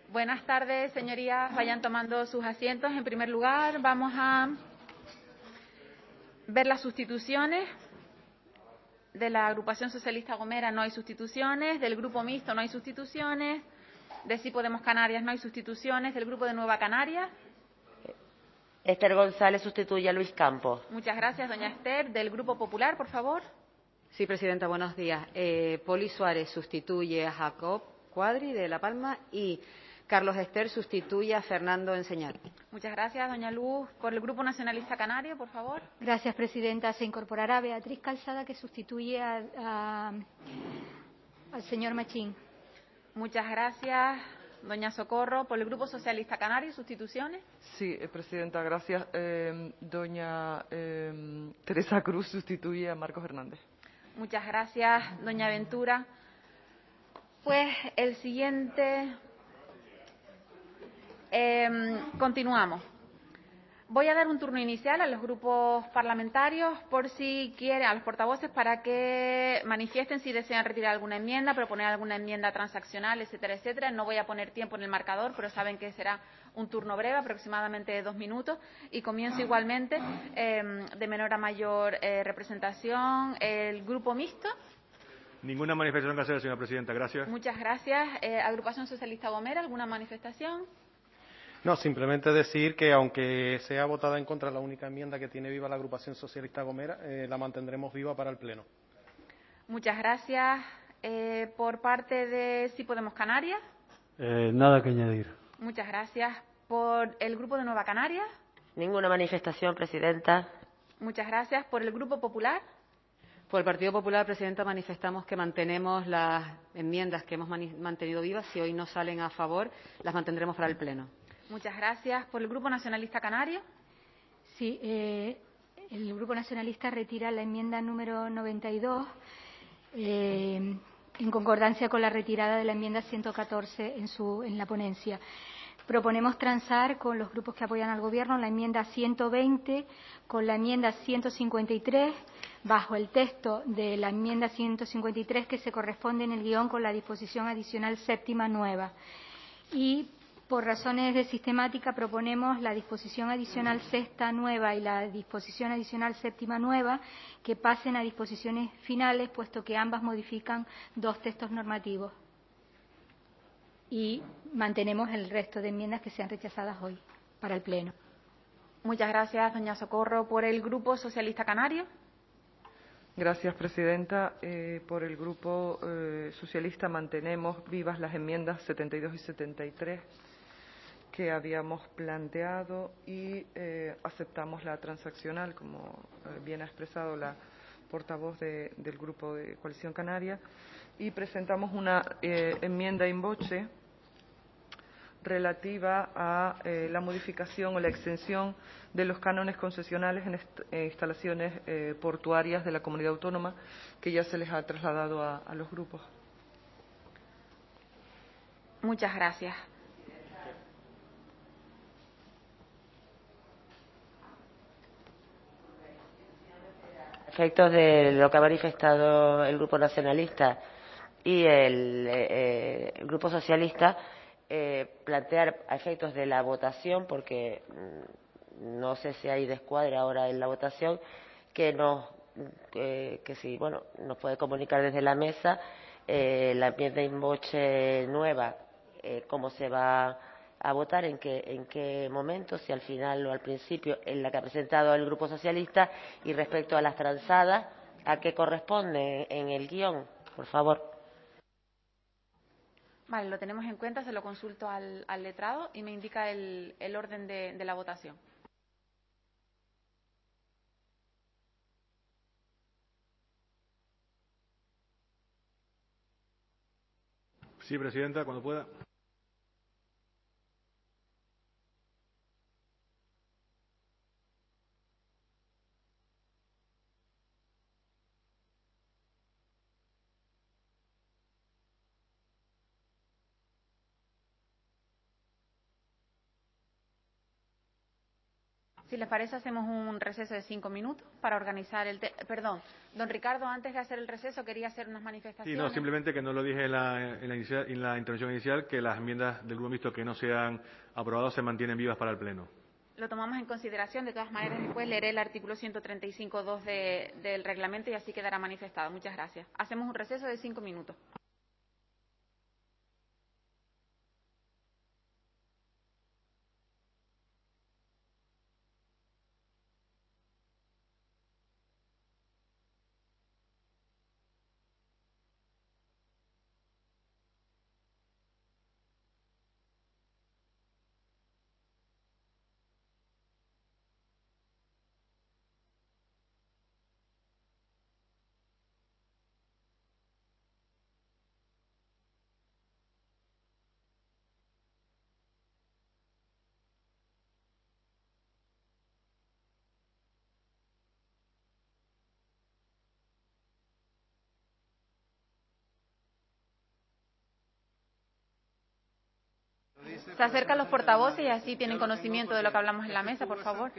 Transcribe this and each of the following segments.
Buenas tardes, señorías. Vayan tomando sus asientos. En primer lugar, vamos a ver las sustituciones. De la agrupación socialista Gomera no hay sustituciones. Del grupo mixto no hay sustituciones. De Sí Podemos Canarias no hay sustituciones. Del grupo de Nueva Canarias. Esther González sustituye a Luis Campos. Muchas gracias, doña Esther. Del Grupo Popular, por favor. Sí, presidenta, buenos días. Poli Suárez sustituye a Jacob Cuadri de La Palma y Carlos Ester sustituye a Fernando Enseñar. Muchas gracias, doña Luz. Por el Grupo Nacionalista Canario, por favor. Gracias, presidenta. Se incorporará Beatriz Calzada, que sustituye al señor Machín. Muchas gracias, doña Socorro. Por el Grupo Socialista Canario, sustituciones. Sí, presidenta, gracias. Doña Teresa Cruz sustituye a Marcos Hernández. Muchas gracias, doña Ventura. Pues el siguiente. Continuamos. Voy a dar un turno inicial a los grupos parlamentarios por si quieren, a los portavoces, para que manifiesten si desean retirar alguna enmienda, proponer alguna enmienda transaccional, etcétera, etcétera. No voy a poner tiempo en el marcador, pero saben que será un turno breve, aproximadamente de 2 minutos. Y comienzo igualmente, de menor a mayor representación, el grupo mixto. Ninguna manifestación que hacer, señora presidenta. Gracias. Muchas gracias. Agrupación Socialista Gomera, ¿alguna manifestación? No, simplemente decir que aunque sea votada en contra la única enmienda que tiene viva la agrupación socialista Gomera, la mantendremos viva para el Pleno. Muchas gracias. Por parte de Sí Podemos Canarias. Nada que añadir. Muchas gracias. Por el Grupo de Nueva Canarias. Ninguna manifestación, presidenta. Muchas gracias. Por el Grupo Popular. Por el Partido Popular, presidenta, manifestamos que mantenemos las enmiendas que hemos mantenido vivas. Si hoy no salen a favor, las mantendremos para el Pleno. Muchas gracias. ¿Por el Grupo Nacionalista Canario? Sí, el Grupo Nacionalista retira la enmienda número 92 en concordancia con la retirada de la enmienda 114 en la ponencia. Proponemos transar con los grupos que apoyan al Gobierno la enmienda 120 con la enmienda 153 bajo el texto de la enmienda 153 que se corresponde en el guión con la disposición adicional séptima nueva. Y por razones de sistemática proponemos la disposición adicional sexta nueva y la disposición adicional séptima nueva que pasen a disposiciones finales, puesto que ambas modifican 2 textos normativos. Y mantenemos el resto de enmiendas que sean rechazadas hoy para el Pleno. Muchas gracias, doña Socorro. ¿Por el Grupo Socialista Canario? Gracias, presidenta. Por el Grupo Socialista mantenemos vivas las enmiendas 72 y 73 que habíamos planteado y aceptamos la transaccional, como bien ha expresado la portavoz del Grupo de Coalición Canaria, y presentamos una enmienda in voce relativa a la modificación o la extensión de los cánones concesionales en instalaciones portuarias de la comunidad autónoma, que ya se les ha trasladado a los grupos. Muchas gracias. Efectos de lo que ha manifestado el Grupo Nacionalista y el Grupo Socialista, plantear a efectos de la votación, porque no sé si hay descuadre ahora en la votación, que si bueno nos puede comunicar desde la mesa la enmienda in voce nueva, cómo se va a votar, en qué momento, si al final o al principio, en la que ha presentado el Grupo Socialista, y respecto a las transadas, a qué corresponde en el guión, por favor. Vale, lo tenemos en cuenta, se lo consulto al letrado y me indica el orden de la votación. Sí, presidenta, cuando pueda. Si les parece, hacemos un receso de 5 minutos para organizar el... Perdón, don Ricardo, antes de hacer el receso, quería hacer unas manifestaciones. Sí, no, simplemente que no lo dije en la intervención inicial, que las enmiendas del Grupo Mixto que no se han aprobado se mantienen vivas para el Pleno. Lo tomamos en consideración. De todas maneras, después leeré el artículo 135.2 del reglamento y así quedará manifestado. Muchas gracias. Hacemos un receso de 5 minutos. Se acercan los portavoces y así tienen conocimiento de lo que hablamos en la mesa, por favor.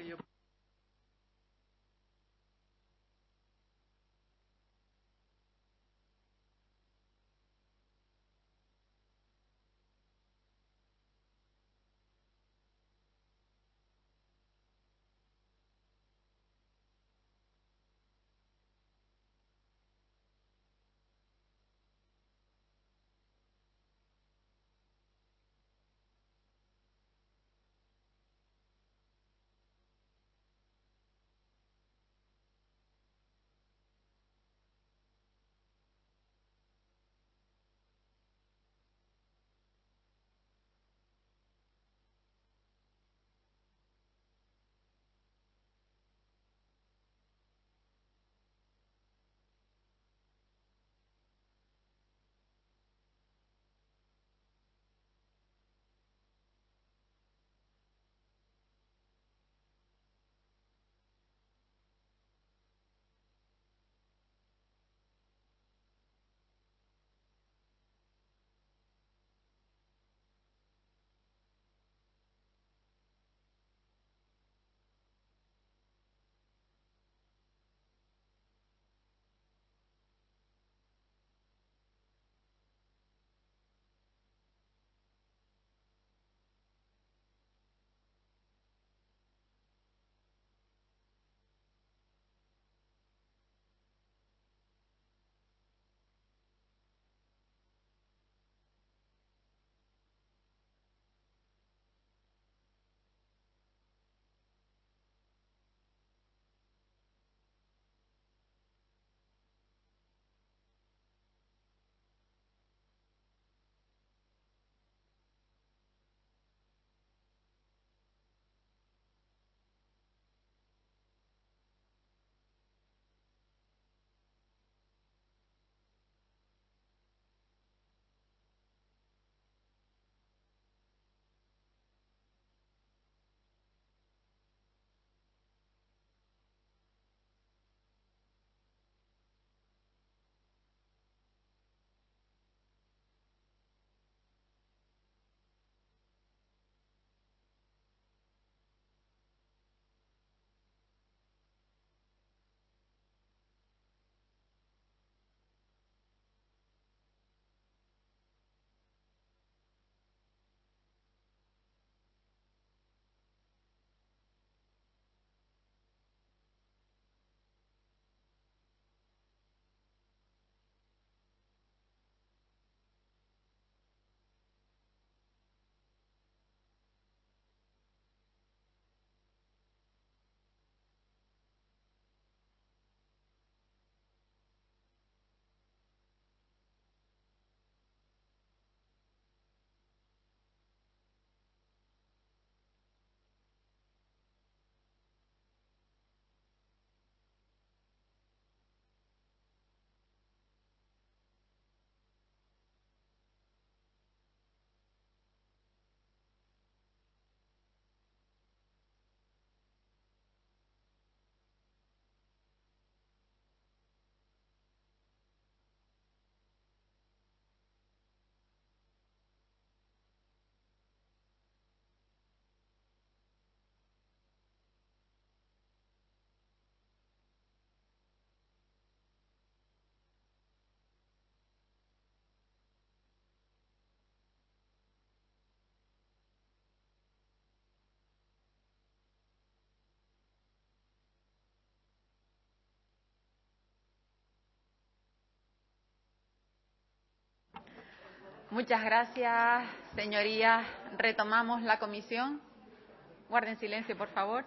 Muchas gracias, señorías. Retomamos la comisión. Guarden silencio, por favor.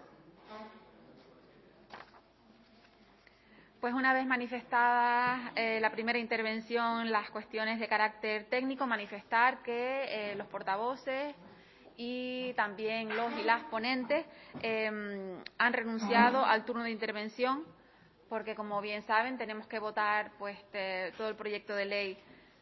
Pues una vez manifestada la primera intervención, las cuestiones de carácter técnico, manifestar que los portavoces y también los y las ponentes han renunciado al turno de intervención porque, como bien saben, tenemos que votar pues todo el proyecto de ley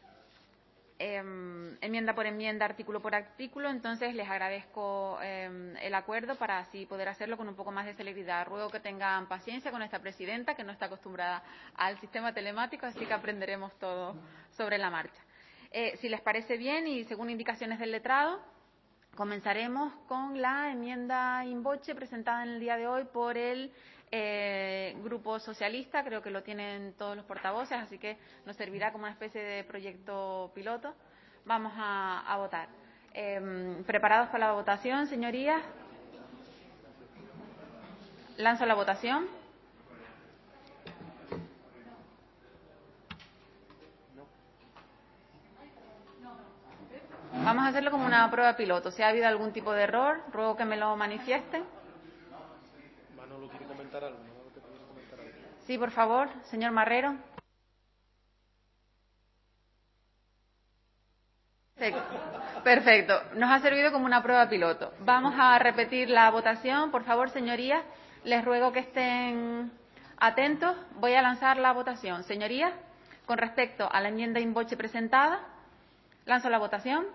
enmienda por enmienda, artículo por artículo. Entonces, les agradezco el acuerdo para así poder hacerlo con un poco más de celeridad. Ruego que tengan paciencia con esta presidenta, que no está acostumbrada al sistema telemático, así que aprenderemos todo sobre la marcha. Si les parece bien y según indicaciones del letrado, comenzaremos con la enmienda in voce presentada en el día de hoy por el Grupo Socialista. Creo que lo tienen todos los portavoces, así que nos servirá como una especie de proyecto piloto. Vamos a votar. ¿Preparados para la votación, señorías? Lanzo la votación. Vamos a hacerlo como una prueba piloto. Si ha habido algún tipo de error, ruego que me lo manifiesten. Manolo quiere comentar algo. Sí, por favor, señor Marrero. Perfecto. Nos ha servido como una prueba piloto. Vamos a repetir la votación. Por favor, señorías, les ruego que estén atentos. Voy a lanzar la votación. Señorías, con respecto a la enmienda in voce presentada, lanzo la votación.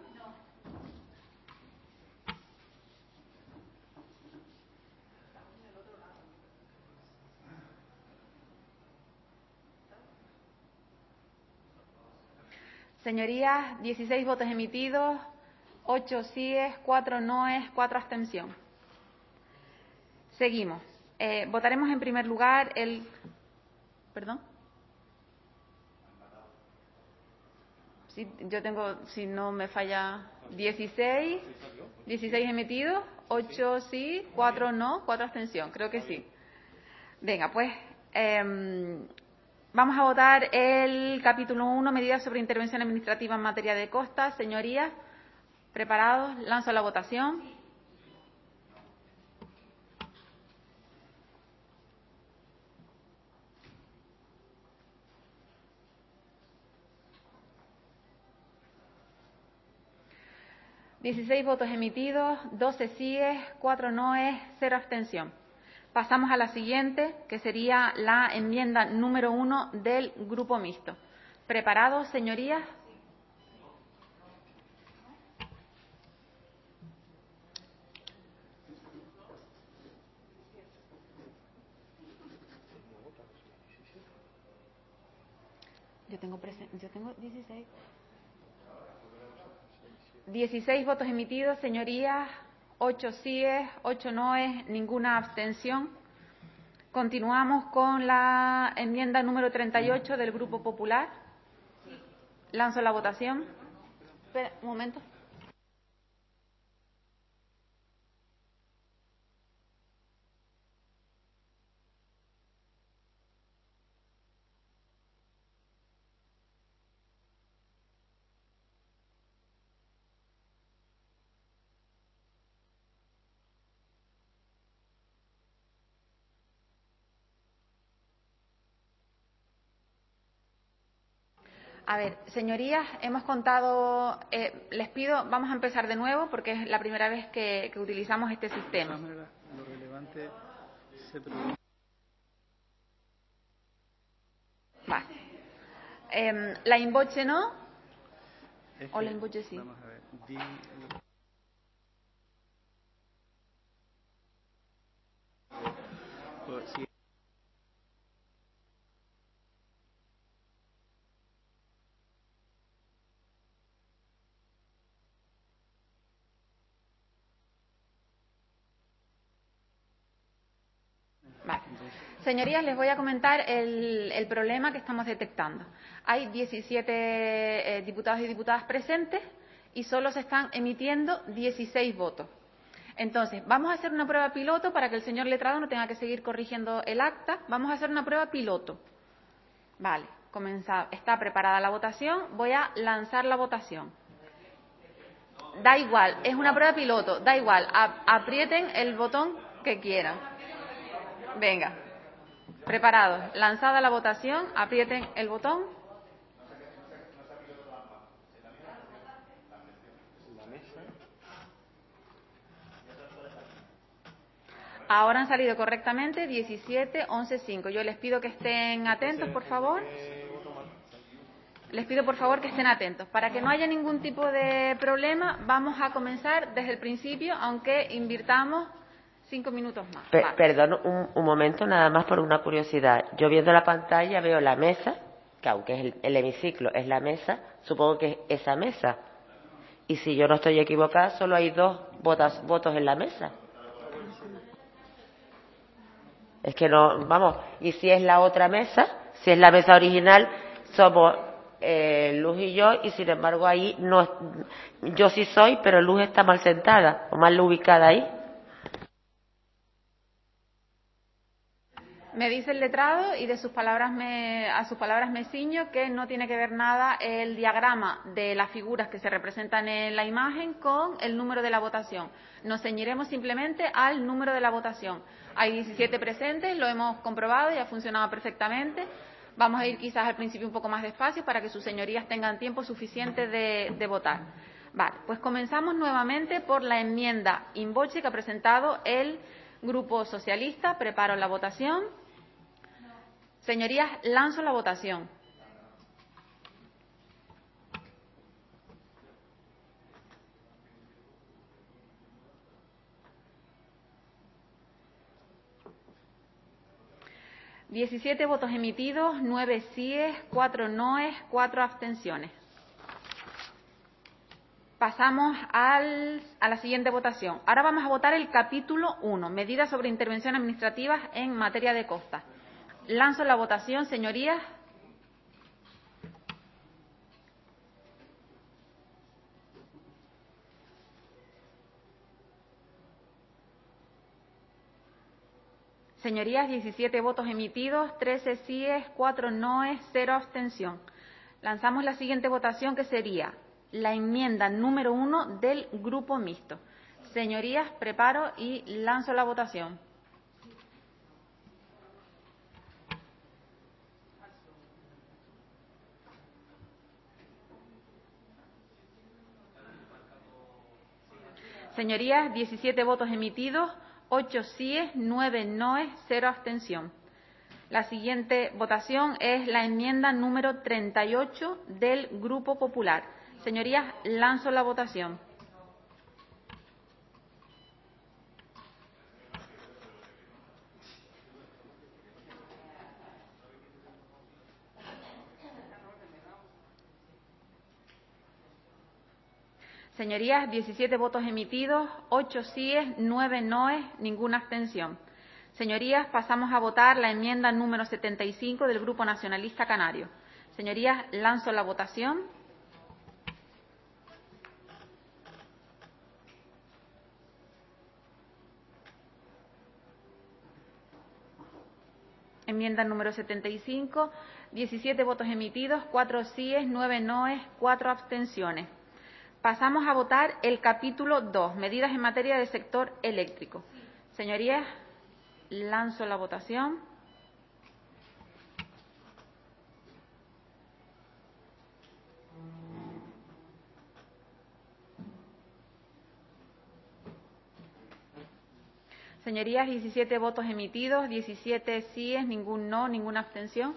Señorías, 16 votos emitidos, 8 síes, 4 noes, 4 abstención. Seguimos. Votaremos en primer lugar el... ¿Perdón? Sí, yo tengo, si no me falla, 16 emitidos, 8 sí, 4 no, 4 abstención. Creo que sí. Venga, pues... vamos a votar el capítulo 1, medidas sobre intervención administrativa en materia de costas. Señorías, ¿preparados? Lanzo la votación. ...16 votos emitidos, 12 síes, 4 noes, 0 abstención. Pasamos a la siguiente, que sería la enmienda número 1 del Grupo Mixto. ¿Preparados, señorías? Yo tengo 16. 16 votos emitidos, señorías, 8 síes, 8 noes, ninguna abstención. Continuamos con la enmienda número 38 del Grupo Popular. Lanzo la votación. Espera, un momento. A ver, señorías, hemos contado, les pido, vamos a empezar de nuevo porque es la primera vez que utilizamos este sistema. Lo relevante se Vale. La in voce no, o la in voce sí. Vamos a ver. Sí. Vale. Señorías, les voy a comentar el problema que estamos detectando. Hay 17 diputados y diputadas presentes y solo se están emitiendo 16 votos. Entonces, vamos a hacer una prueba piloto para que el señor letrado no tenga que seguir corrigiendo el acta. Vamos a hacer una prueba piloto. Vale, está preparada la votación. Voy a lanzar la votación. Da igual, es una prueba piloto, da igual, aprieten el botón que quieran. Venga, preparados, lanzada la votación, aprieten el botón. Ahora han salido correctamente 17, 11, 5. Yo les pido que estén atentos, por favor. Les pido, por favor, que estén atentos. Para que no haya ningún tipo de problema, vamos a comenzar desde el principio, aunque invirtamos 5 minutos más. Vale. Perdón, un momento, nada más por una curiosidad. Yo viendo la pantalla veo la mesa, que aunque es el hemiciclo es la mesa, supongo que es esa mesa. Y si yo no estoy equivocada, solo hay 2 votos en la mesa. Es que no, vamos, y si es la otra mesa, si es la mesa original, somos Luz y yo, y sin embargo ahí no, yo sí soy, pero Luz está mal sentada o mal ubicada ahí. Me dice el letrado y de sus palabras a sus palabras me ciño que no tiene que ver nada el diagrama de las figuras que se representan en la imagen con el número de la votación. Nos ceñiremos simplemente al número de la votación. Hay 17 presentes, lo hemos comprobado y ha funcionado perfectamente. Vamos a ir quizás al principio un poco más despacio para que sus señorías tengan tiempo suficiente de votar. Vale, pues comenzamos nuevamente por la enmienda in voce que ha presentado el Grupo Socialista. Preparo la votación. Señorías, lanzo la votación. ¿17 votos emitidos, 9 síes, 4 noes, 4 abstenciones? Pasamos a la siguiente votación. Ahora vamos a votar el capítulo 1, medidas sobre intervención administrativas en materia de costas. Lanzo la votación, señorías. Señorías, 17 votos emitidos, 13 síes, 4 noes, 0 abstención. Lanzamos la siguiente votación, que sería la enmienda número 1 del Grupo Mixto. Señorías, preparo y lanzo la votación. Señorías, 17 votos emitidos, 8 síes, 9 noes, 0 abstención. La siguiente votación es la enmienda número 38 del Grupo Popular. Señorías, lanzo la votación. Señorías, 17 votos emitidos, 8 síes, 9 noes, ninguna abstención. Señorías, pasamos a votar la enmienda número 75 del Grupo Nacionalista Canario. Señorías, lanzo la votación. Enmienda número 75, 17 votos emitidos, 4 síes, 9 noes, 4 abstenciones. Pasamos a votar el capítulo 2, medidas en materia del sector eléctrico. Señorías, lanzo la votación. Señorías, 17 votos emitidos, 17 síes, ningún no, ninguna abstención.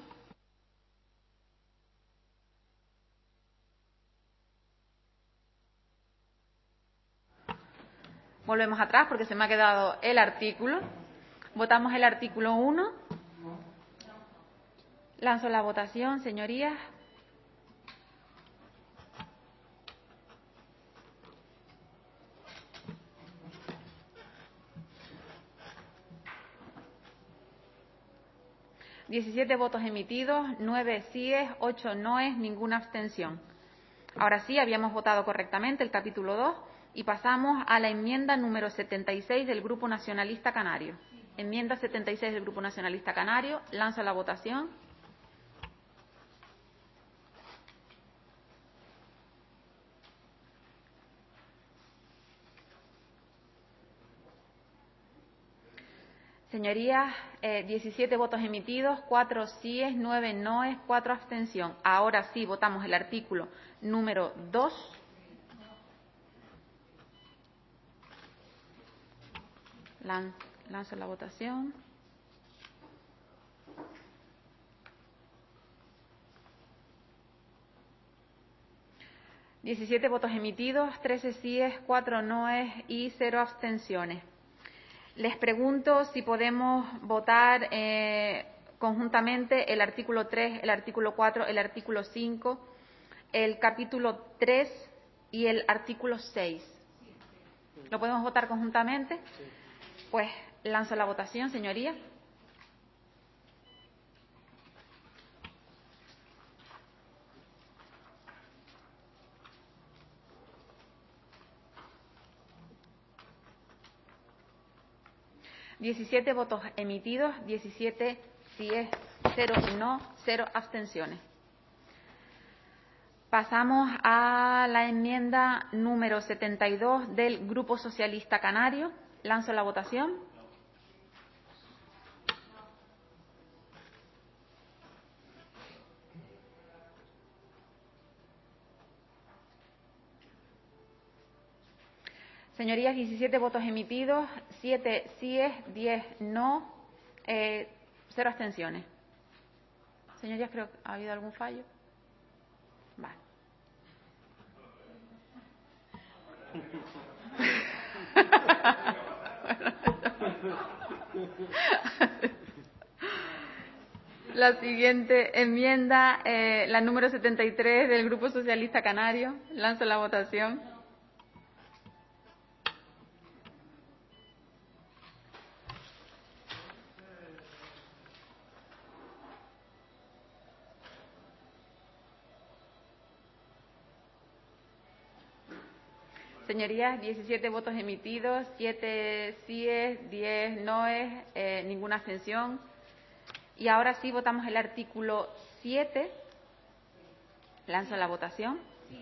Volvemos atrás porque se me ha quedado el artículo. Votamos el artículo 1. Lanzo la votación, señorías. ¿17 votos emitidos, 9 síes, 8 noes, ninguna abstención? Ahora sí, habíamos votado correctamente el capítulo 2 y pasamos a la enmienda número 76 del Grupo Nacionalista Canario. Enmienda 76 del Grupo Nacionalista Canario. Lanzo la votación. Señorías, 17 votos emitidos, 4 síes, 9 noes, 4 abstención. Ahora sí votamos el artículo número 2. Lanzo la votación. Diecisiete votos emitidos, 13 síes, 4 noes y 0 abstenciones. Les pregunto si podemos votar conjuntamente el artículo 3, el artículo 4, el artículo 5, el capítulo 3 y el artículo 6. ¿Lo podemos votar conjuntamente? Pues lanzo la votación, señoría. Diecisiete votos emitidos, 17 síes, 0 no, 0 abstenciones. Pasamos a la enmienda número 72 del Grupo Socialista Canario. Lanzo la votación. Señorías, 17 votos emitidos, 7 síes, 10 no, 0 abstenciones. Señorías, creo que ha habido algún fallo. Vale. La siguiente enmienda, la número 73 del Grupo Socialista Canario. Lanzo la votación. Señorías, 17 votos emitidos, 7 síes, 10 noes, ninguna abstención. Y ahora sí votamos el artículo 7. Lanzo la votación.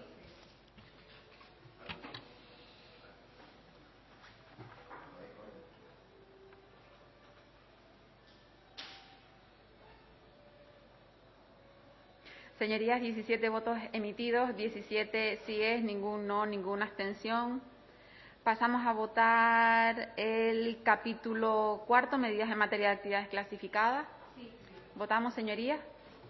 Señorías, 17 votos emitidos, 17 síes, ningún no, ninguna abstención. Pasamos a votar el capítulo 4, medidas en materia de actividades clasificadas. ¿Votamos, señorías?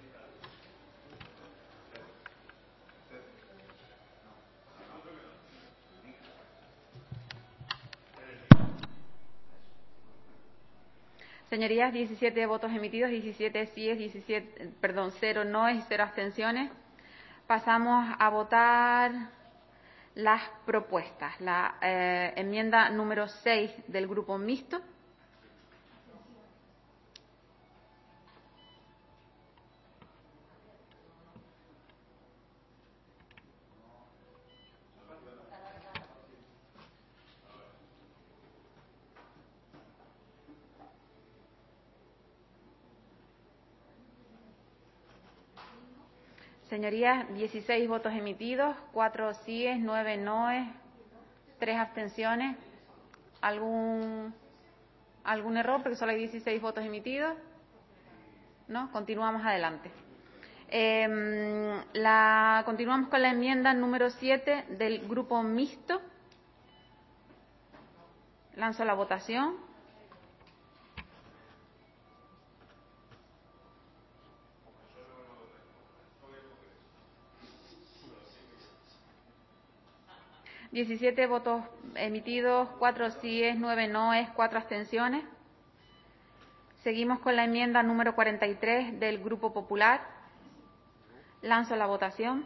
Señorías, 17 votos emitidos, 17 síes, 0 noes y 0 abstenciones. Pasamos a votar las propuestas. La enmienda número 6 del Grupo Mixto. Señorías, 16 votos emitidos, 4 síes, 9 noes, 3 abstenciones. ¿Algún error? Porque solo hay 16 votos emitidos. ¿No? Continuamos adelante. Continuamos con la enmienda número 7 del Grupo Mixto. Lanzo la votación. Diecisiete votos emitidos, 4 síes, 9 noes, 4 abstenciones. Seguimos con la enmienda número 43 del Grupo Popular. Lanzo la votación.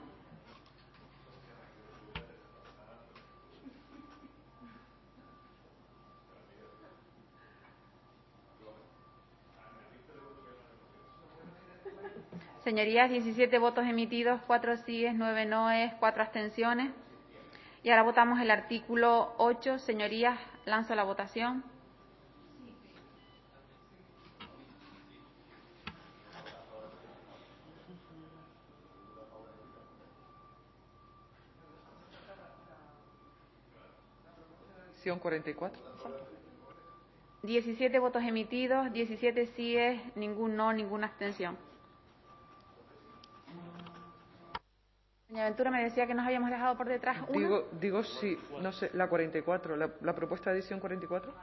Señorías, 17 votos emitidos, 4 síes, 9 noes, 4 abstenciones. Y ahora votamos el artículo 8. Señorías, lanzo la votación. Sección 44. 17 votos emitidos, 17 síes, ningún no, ninguna abstención. Doña Ventura me decía que nos habíamos dejado por detrás una. Digo sí, no sé, la 44, la propuesta de adición 44.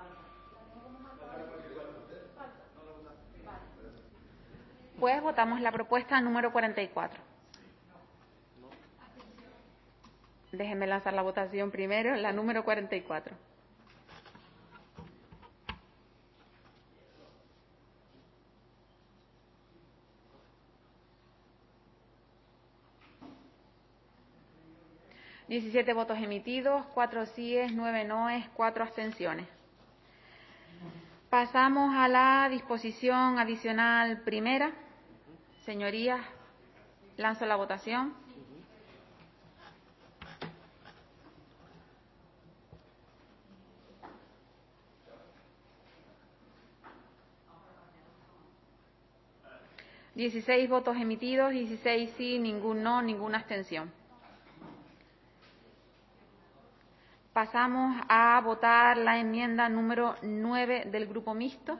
Pues votamos la propuesta número 44. Déjenme lanzar la votación primero, la número 44. ...17 votos emitidos, 4 síes, 9 noes, 4 abstenciones. Pasamos a la disposición adicional primera. Señorías, lanzo la votación. ...16 votos emitidos, 16 sí, ningún no, ninguna abstención. Pasamos a votar la enmienda número 9 del Grupo Mixto.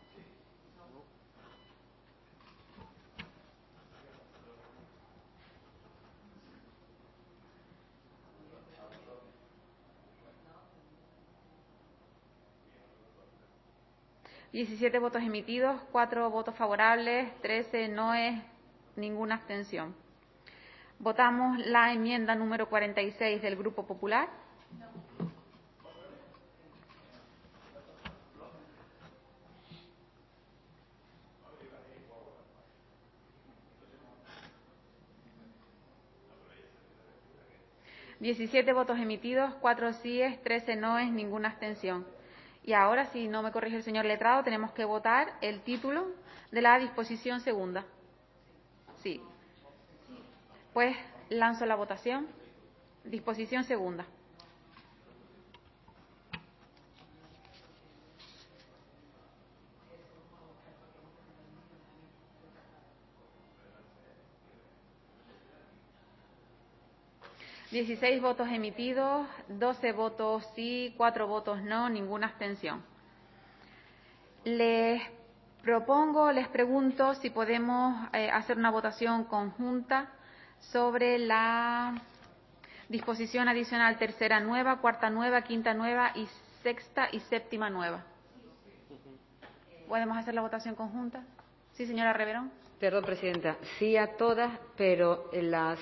...17 votos emitidos, 4 votos favorables, 13 noes, ninguna abstención. Votamos la enmienda número 46 del Grupo Popular. ...17 votos emitidos, 4 síes, 13 noes, ninguna abstención. Y ahora, si no me corrige el señor letrado, tenemos que votar el título de la disposición segunda. Sí. Pues lanzo la votación. Disposición segunda. ...16 votos emitidos, 12 votos sí, 4 votos no, ninguna abstención. Les pregunto si podemos hacer una votación conjunta sobre la disposición adicional tercera nueva, cuarta nueva, quinta nueva y sexta y séptima nueva. ¿Podemos hacer la votación conjunta? Sí, señora Reverón. Perdón, presidenta. Sí a todas, pero la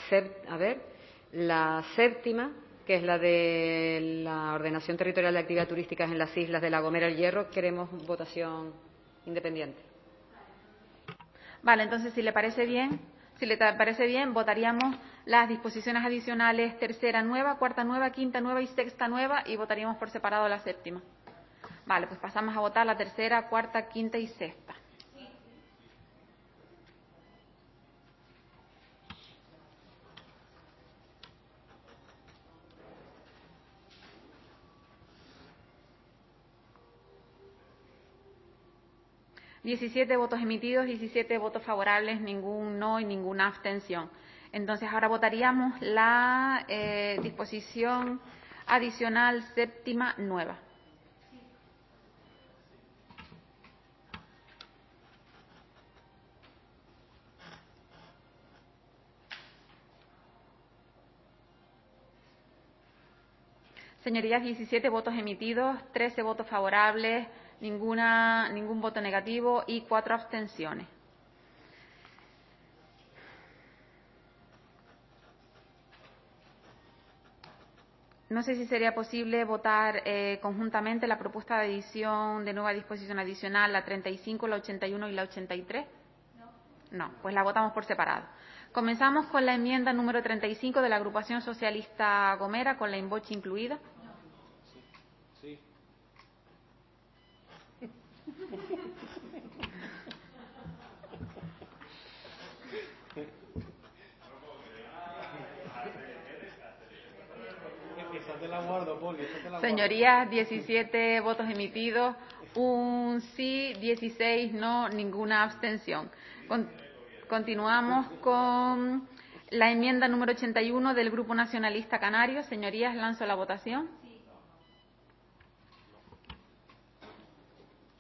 séptima, que es la de la ordenación territorial de actividades turísticas en las islas de La Gomera y El Hierro, queremos votación independiente. Vale, entonces si le parece bien, votaríamos las disposiciones adicionales tercera nueva, cuarta nueva, quinta nueva y sexta nueva y votaríamos por separado la séptima. Vale, pues pasamos a votar la tercera, cuarta, quinta y sexta. ...17 votos emitidos, 17 votos favorables, ningún no y ninguna abstención. Entonces ahora votaríamos la disposición adicional séptima nueva. Señorías, 17 votos emitidos, 13 votos favorables, ningún voto negativo y 4 abstenciones. No sé si sería posible votar conjuntamente la propuesta de adición de nueva disposición adicional, la 35, la 81 y la 83. No, pues la votamos por separado. Comenzamos con la enmienda número 35 de la agrupación socialista Gomera, con la invoce incluida. Sí. Señorías, 17 votos emitidos, un sí, 16 no, ninguna abstención. Continuamos con la enmienda número 81 del Grupo Nacionalista Canario. Señorías, lanzo la votación.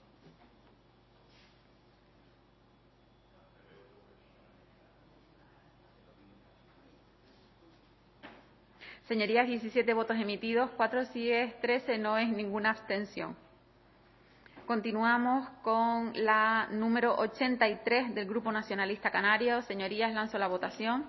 Señorías, 17 votos emitidos, 4 síes, 13 noes, ninguna abstención. Continuamos con la número 83 del Grupo Nacionalista Canario. Señorías, lanzo la votación.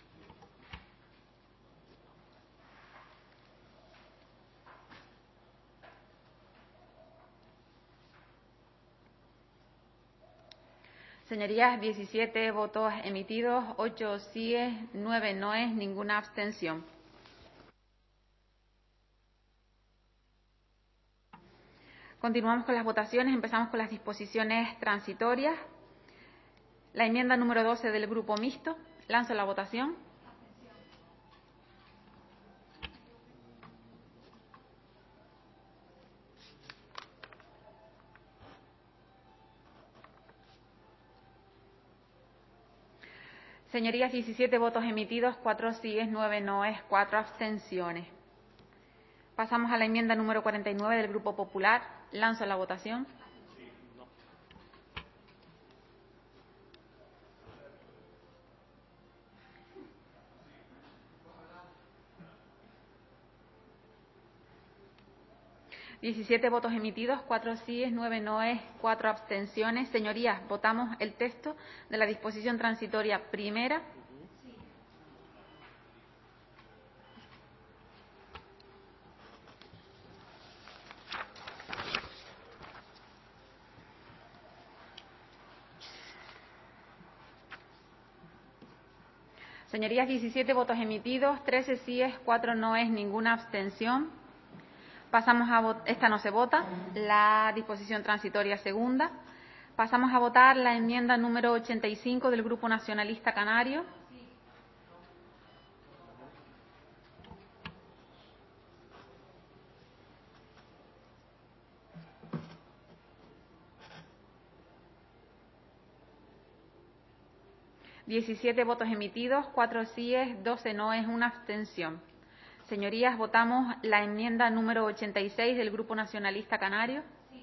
Señorías, 17 votos emitidos, 8 síes, 9 noes, ninguna abstención. Continuamos con las votaciones. Empezamos con las disposiciones transitorias. La enmienda número 12 del Grupo Mixto. Lanzo la votación. Señorías, 17 votos emitidos, 4 síes, 9 noes, 4 abstenciones. Pasamos a la enmienda número 49 del Grupo Popular. Lanzo la votación. ¿17 votos emitidos, 4 síes, 9 noes, 4 abstenciones? Señorías, votamos el texto de la disposición transitoria primera. Señorías, 17 votos emitidos, 13 síes, 4 noes, ninguna abstención. Pasamos a esta no se vota, la disposición transitoria segunda. Pasamos a votar la enmienda número 85 del Grupo Nacionalista Canario. ¿17 votos emitidos, 4 síes, 12 noes, una abstención? Señorías, votamos la enmienda número 86 del Grupo Nacionalista Canario.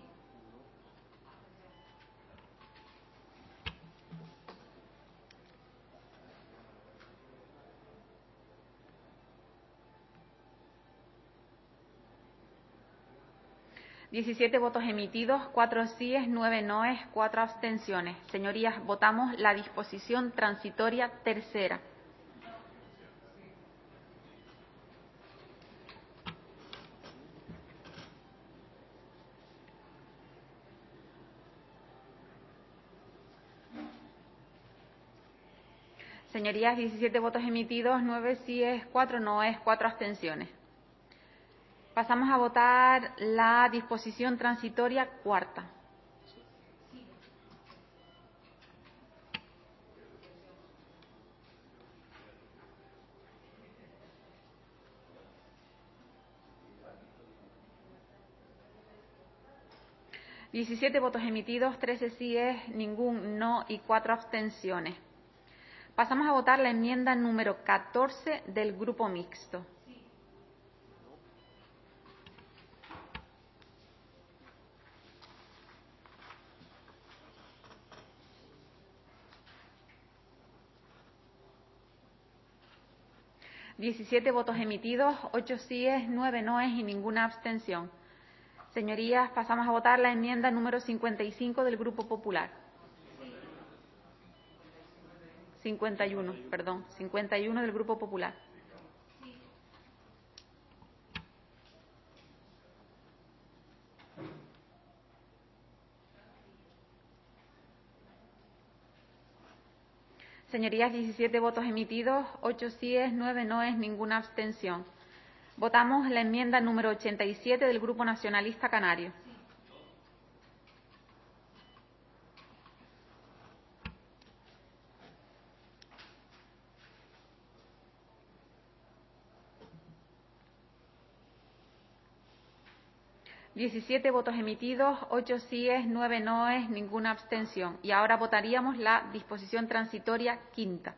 ¿17 votos emitidos, 4 síes, 9 noes, 4 abstenciones? Señorías, votamos la disposición transitoria tercera. Señorías, 17 votos emitidos, 9 síes, 4 noes, 4 abstenciones. Pasamos a votar la disposición transitoria cuarta. ¿17 votos emitidos, 13 síes, ningún no y 4 abstenciones? Pasamos a votar la enmienda número 14 del Grupo Mixto. ¿17 votos emitidos, 8 síes, 9 noes y ninguna abstención? Señorías, pasamos a votar la enmienda número 55 del Grupo Popular. 51 del Grupo Popular. Señorías, 17 votos emitidos, 8 síes, 9 noes, ninguna abstención. Votamos la enmienda número 87 del Grupo Nacionalista Canario. ¿17 votos emitidos, 8 síes, 9 noes, ninguna abstención? Y ahora votaríamos la disposición transitoria quinta.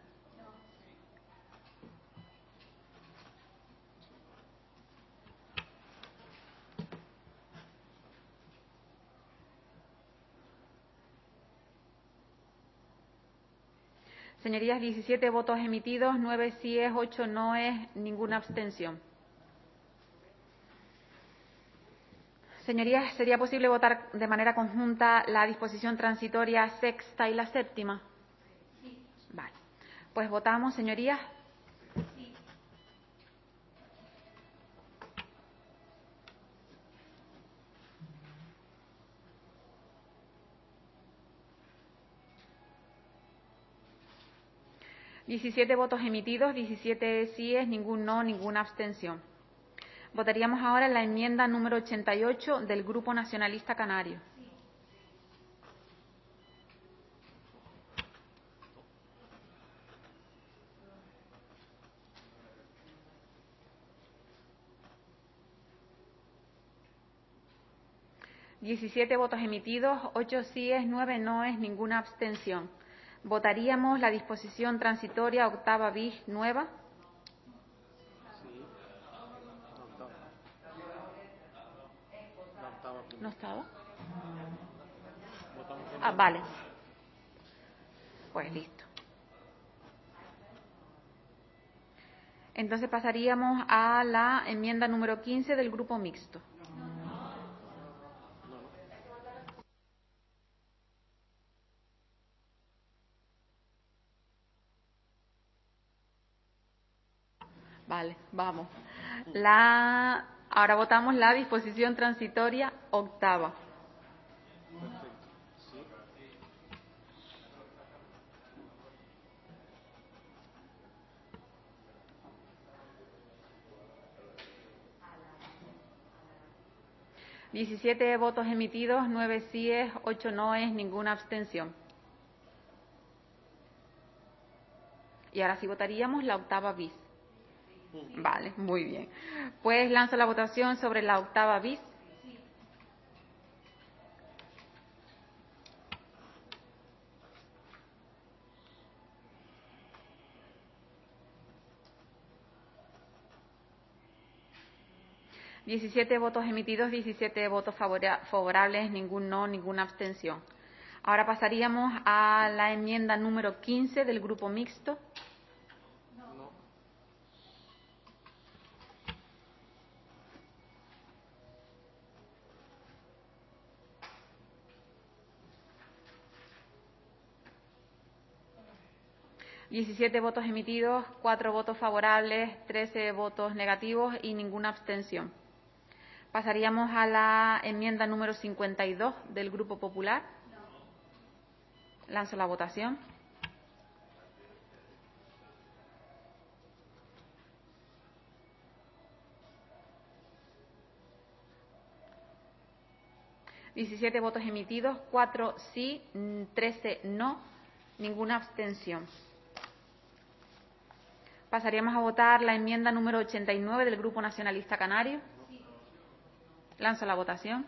Señorías, 17 votos emitidos, 9 síes, 8 noes, ninguna abstención. Señorías, ¿sería posible votar de manera conjunta la disposición transitoria sexta y la séptima? Sí. Vale. Pues votamos, señorías. Sí. ¿17 votos emitidos, 17 síes, ningún no, ninguna abstención? Votaríamos ahora la enmienda número 88 del Grupo Nacionalista Canario. ¿17 votos emitidos, 8 síes, 9 noes, ninguna abstención? Votaríamos la disposición transitoria octava bis nueva. ¿No estaba? Ah, vale. Pues listo. Entonces pasaríamos a la enmienda número 15 del Grupo Mixto. Vale, vamos. Ahora votamos la disposición transitoria octava. ¿17 votos emitidos, 9 síes, 8 noes, ninguna abstención? Y ahora sí votaríamos la octava bis. Vale, muy bien. Pues lanzo la votación sobre la octava bis. ¿17 votos emitidos, 17 votos favorables, ningún no, ninguna abstención? Ahora pasaríamos a la enmienda número 15 del Grupo Mixto. No. 17 votos emitidos, 4 votos favorables, 13 votos negativos y ninguna abstención. Pasaríamos a la enmienda número 52 del Grupo Popular. Lanzo la votación. ¿17 votos emitidos, 4 sí, 13 no, ninguna abstención? Pasaríamos a votar la enmienda número 89 del Grupo Nacionalista Canario. Lanzo la votación.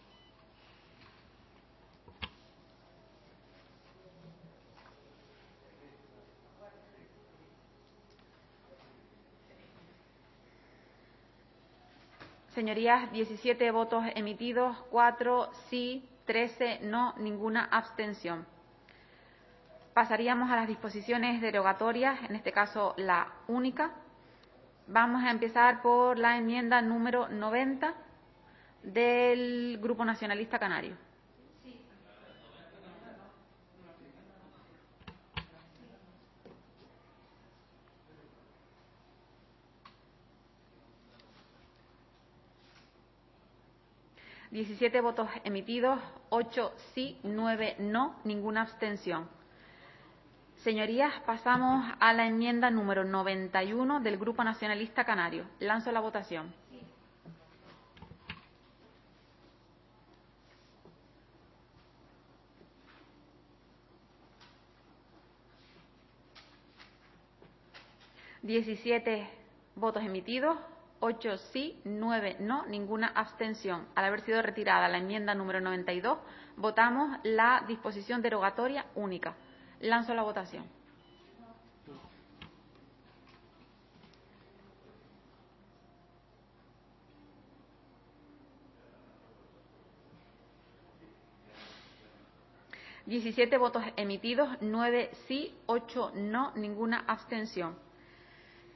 Señorías, 17 votos emitidos, 4 sí, 13 no, ninguna abstención. Pasaríamos a las disposiciones derogatorias, en este caso la única. Vamos a empezar por la enmienda número 90 del Grupo Nacionalista Canario. ¿17 votos emitidos, 8 sí, 9 no, ninguna abstención? Señorías, pasamos a la enmienda número 91 del Grupo Nacionalista Canario. Lanzo la votación. Sí. 17 votos emitidos, 8 sí, 9 no, ninguna abstención. Al haber sido retirada la enmienda número 92, votamos la disposición derogatoria única. Lanzo la votación. ¿17 votos emitidos, 9 sí, 8 no, ninguna abstención?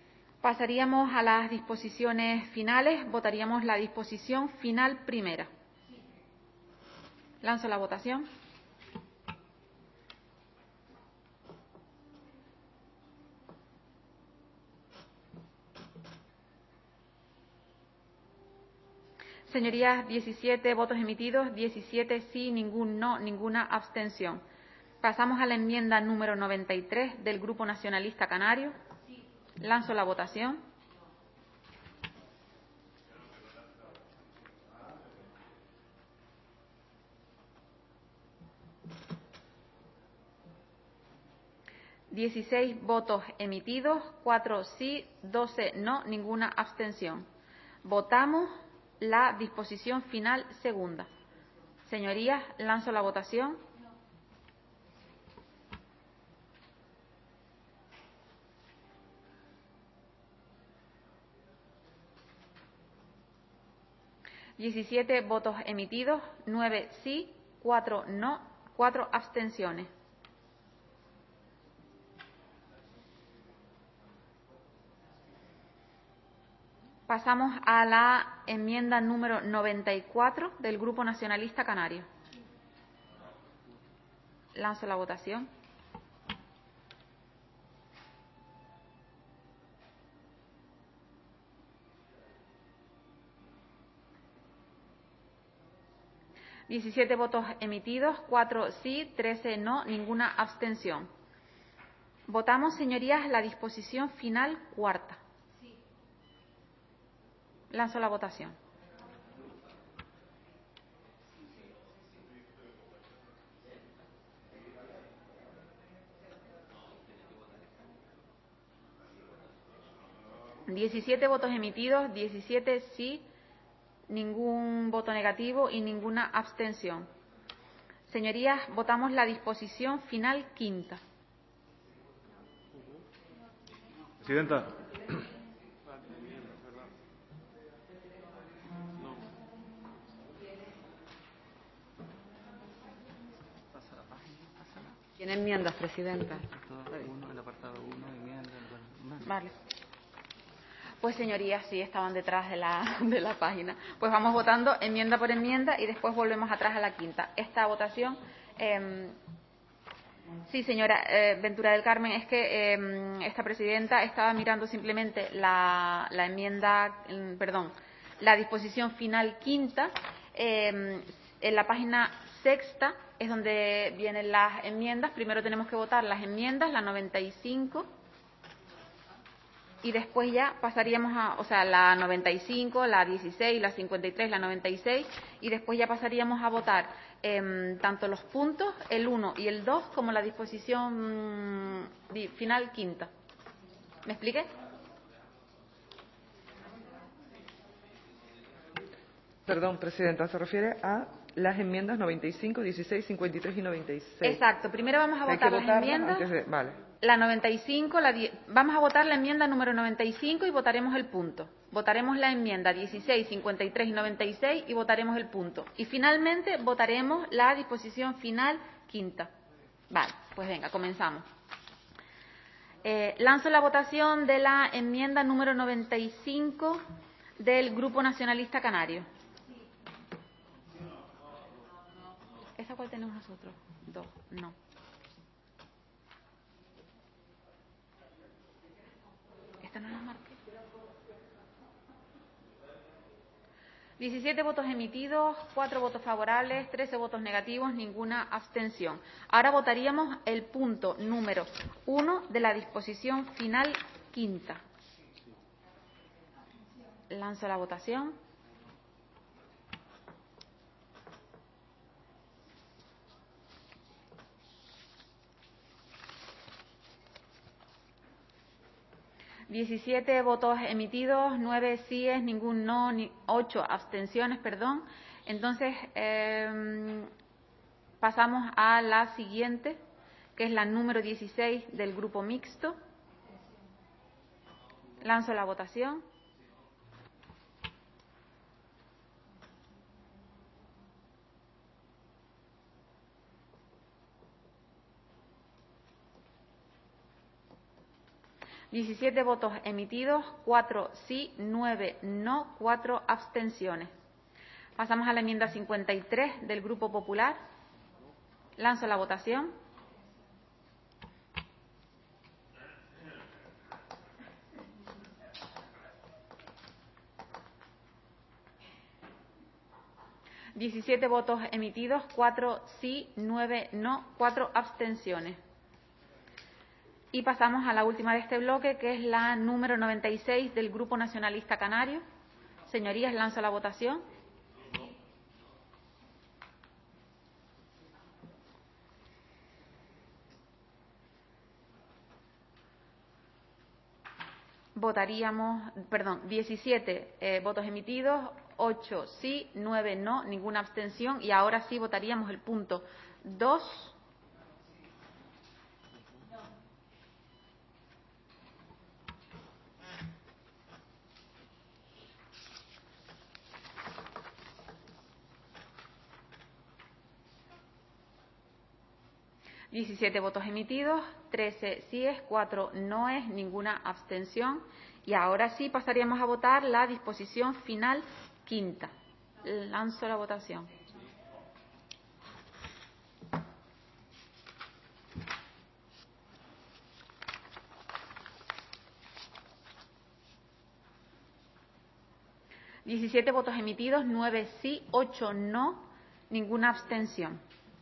Pasaríamos a las disposiciones finales. Votaríamos la disposición final primera. Lanzo la votación. Señorías, 17 votos emitidos, 17 sí, ningún no, ninguna abstención. Pasamos a la enmienda número 93 del Grupo Nacionalista Canario. Lanzo la votación. Dieciséis votos emitidos, 4 sí, 12 no, ninguna abstención. Votamos la disposición final segunda. Señorías, lanzo la votación. Diecisiete votos emitidos, 9 sí, 4 no, 4 abstenciones. Pasamos a la enmienda número 94 del Grupo Nacionalista Canario. Lanzo la votación. Diecisiete votos emitidos, 4 sí, 13 no, ninguna abstención. Votamos, señorías, la disposición final cuarta. Lanzo la votación. Diecisiete votos emitidos, 17 sí, ningún voto negativo y ninguna abstención. Señorías, votamos la disposición final quinta. Presidenta. ¿Tiene enmiendas, presidenta? Vale. Pues, señorías, sí, estaban detrás de la página. Pues vamos votando enmienda por enmienda y después volvemos atrás a la quinta. Esta votación... Sí, señora Ventura del Carmen, es que esta presidenta estaba mirando simplemente la enmienda, la disposición final quinta. En la página sexta es donde vienen las enmiendas. Primero tenemos que votar las enmiendas, la 95, y después ya pasaríamos la 95, la 16, la 53, la 96, y después ya pasaríamos a votar tanto los puntos, el 1 y el 2, como la disposición final quinta. ¿Me expliqué? Perdón, presidenta, se refiere a las enmiendas 95, 16, 53 y 96. Exacto. Primero vamos a votar las enmiendas. Vale. La 95, vamos a votar la enmienda número 95 y votaremos el punto. Votaremos la enmienda 16, 53 y 96 y votaremos el punto. Y finalmente votaremos la disposición final quinta. Vale, pues venga, comenzamos. Lanzo la votación de la enmienda número 95 del Grupo Nacionalista Canario. ¿Esa cuál tenemos nosotros? 2, no. ¿Esta no la marqué? 17 votos emitidos, 4 votos favorables, 13 votos negativos, ninguna abstención. Ahora votaríamos el punto número 1 de la disposición final quinta. Lanzo la votación. $17 votos emitidos, 9 síes, ningún no, 8 abstenciones, perdón. Entonces, pasamos a la siguiente, que es la número 16 del grupo mixto. Lanzo la votación. $17 votos emitidos, 4 sí, 9 no, 4 abstenciones. Pasamos a la enmienda 53 del Grupo Popular. Lanzo la votación. ¿17 votos emitidos, 4 sí, 9 no, 4 abstenciones? Y pasamos a la última de este bloque, que es la número 96 del Grupo Nacionalista Canario. Señorías, lanzo la votación. Votaríamos, 17 votos emitidos, 8 sí, 9 no, ninguna abstención. Y ahora sí votaríamos el punto 2. ¿17 votos emitidos, 13 síes, 4 noes, ninguna abstención? Y ahora sí pasaríamos a votar la disposición final quinta. Lanzo la votación. ¿17 votos emitidos, 9 sí, 8 no, ninguna abstención?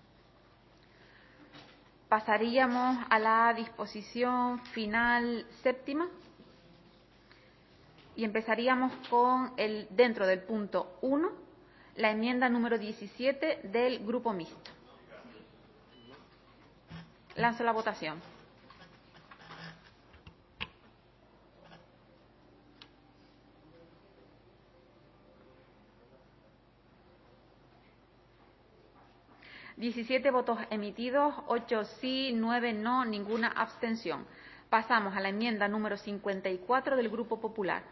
Pasaríamos a la disposición final séptima y empezaríamos con dentro del punto 1, la enmienda número 17 del Grupo Mixto. Lanzo la votación. ¿17 votos emitidos, 8 sí, 9 no, ninguna abstención? Pasamos a la enmienda número 54 del Grupo Popular.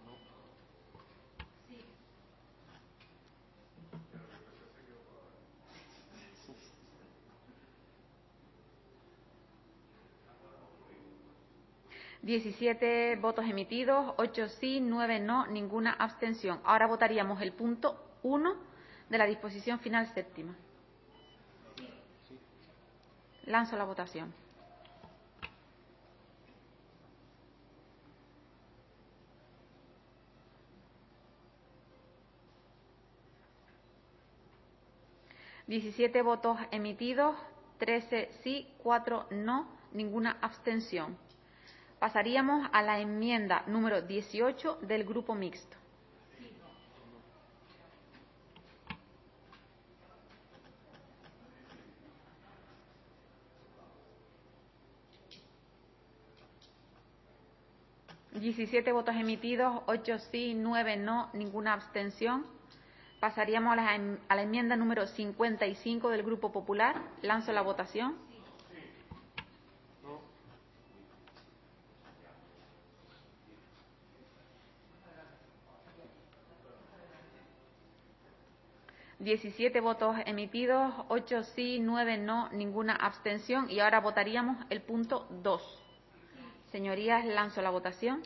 ¿17 votos emitidos, 8 sí, 9 no, ninguna abstención? Ahora votaríamos el punto 1 de la disposición final séptima. Lanzo la votación. ¿17 votos emitidos, 13 sí, 4 no, ninguna abstención? Pasaríamos a la enmienda número 18 del Grupo Mixto. ¿17 votos emitidos, 8 sí, 9 no, ninguna abstención? Pasaríamos a la enmienda número 55 del Grupo Popular. Lanzo la votación. ¿17 votos emitidos, 8 sí, 9 no, ninguna abstención? Y ahora votaríamos el punto 2. Señorías, lanzo la votación.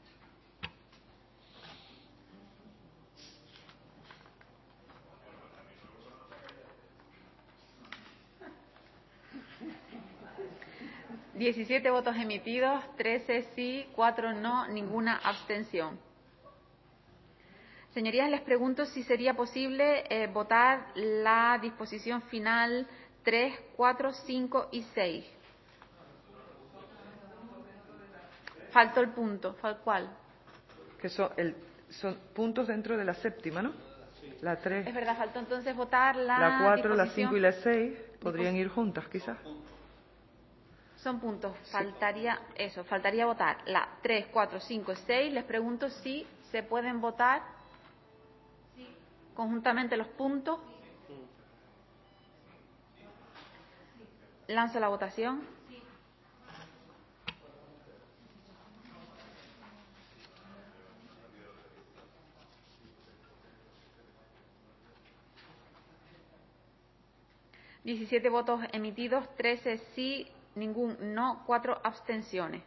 ¿17 votos emitidos, 13 sí, 4 no, ninguna abstención? Señorías, les pregunto si sería posible votar la disposición final 3, 4, 5 y 6. Faltó el punto. ¿Cuál? Que son puntos dentro de la séptima, ¿no? La 3. Es verdad, faltó entonces votar la 4, la 5 y la 6 podrían ir juntas, quizás. Son puntos. Sí. Faltaría votar la 3, 4, 5 y 6. Les pregunto si se pueden votar conjuntamente los puntos. Lanzo la votación. ¿17 votos emitidos, 13 sí, ningún no, 4 abstenciones?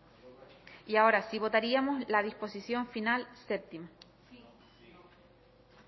Y ahora sí votaríamos la disposición final séptima.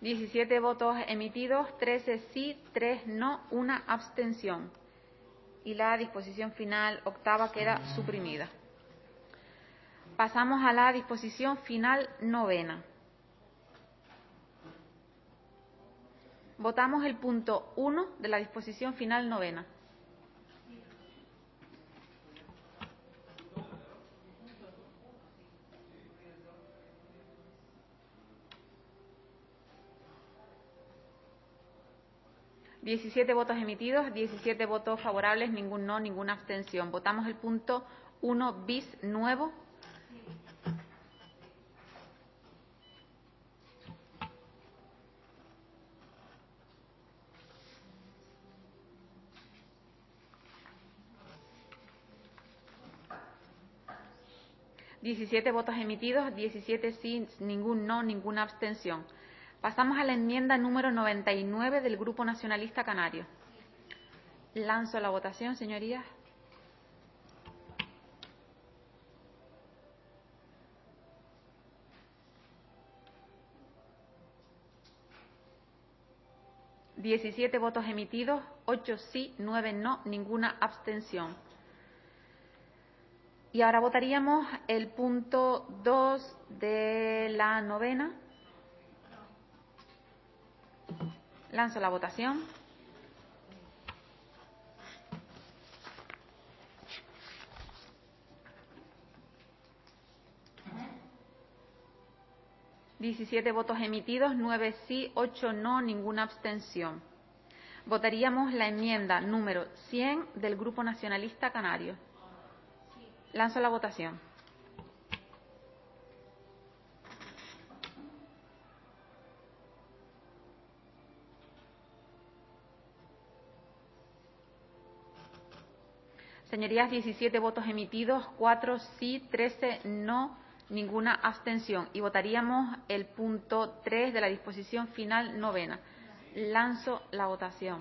17 votos emitidos, 13 sí, 3 no, 1 abstención. Y la disposición final octava queda suprimida. Pasamos a la disposición final novena. Votamos el punto 1 de la disposición final novena. ¿17 votos emitidos, 17 votos favorables, ningún no, ninguna abstención? Votamos el punto 1 bis nuevo. ¿17 votos emitidos, 17 sí, ningún no, ninguna abstención? Pasamos a la enmienda número 99 del Grupo Nacionalista Canario. Lanzo la votación, señorías. ¿17 votos emitidos, 8 sí, 9 no, ninguna abstención? Y ahora votaríamos el punto 2 de la novena. Lanzo la votación. ¿17 votos emitidos, 9 sí, 8 no, ninguna abstención? Votaríamos la enmienda número 100 del Grupo Nacionalista Canario. Lanzo la votación. Señorías, 17 votos emitidos, 4 sí, 13 no, ninguna abstención. Y votaríamos el punto 3 de la disposición final novena. Lanzo la votación.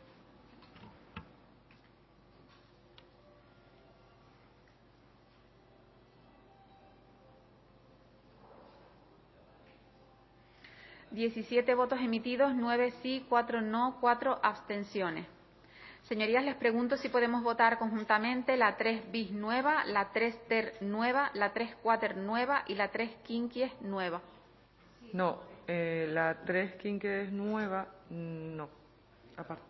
¿17 votos emitidos, 9 sí, 4 no, 4 abstenciones? Señorías, les pregunto si podemos votar conjuntamente la 3 bis nueva, la 3 ter nueva, la 3 cuater nueva y la 3 quinquies nueva. No, la 3 quinquies nueva, no, aparte.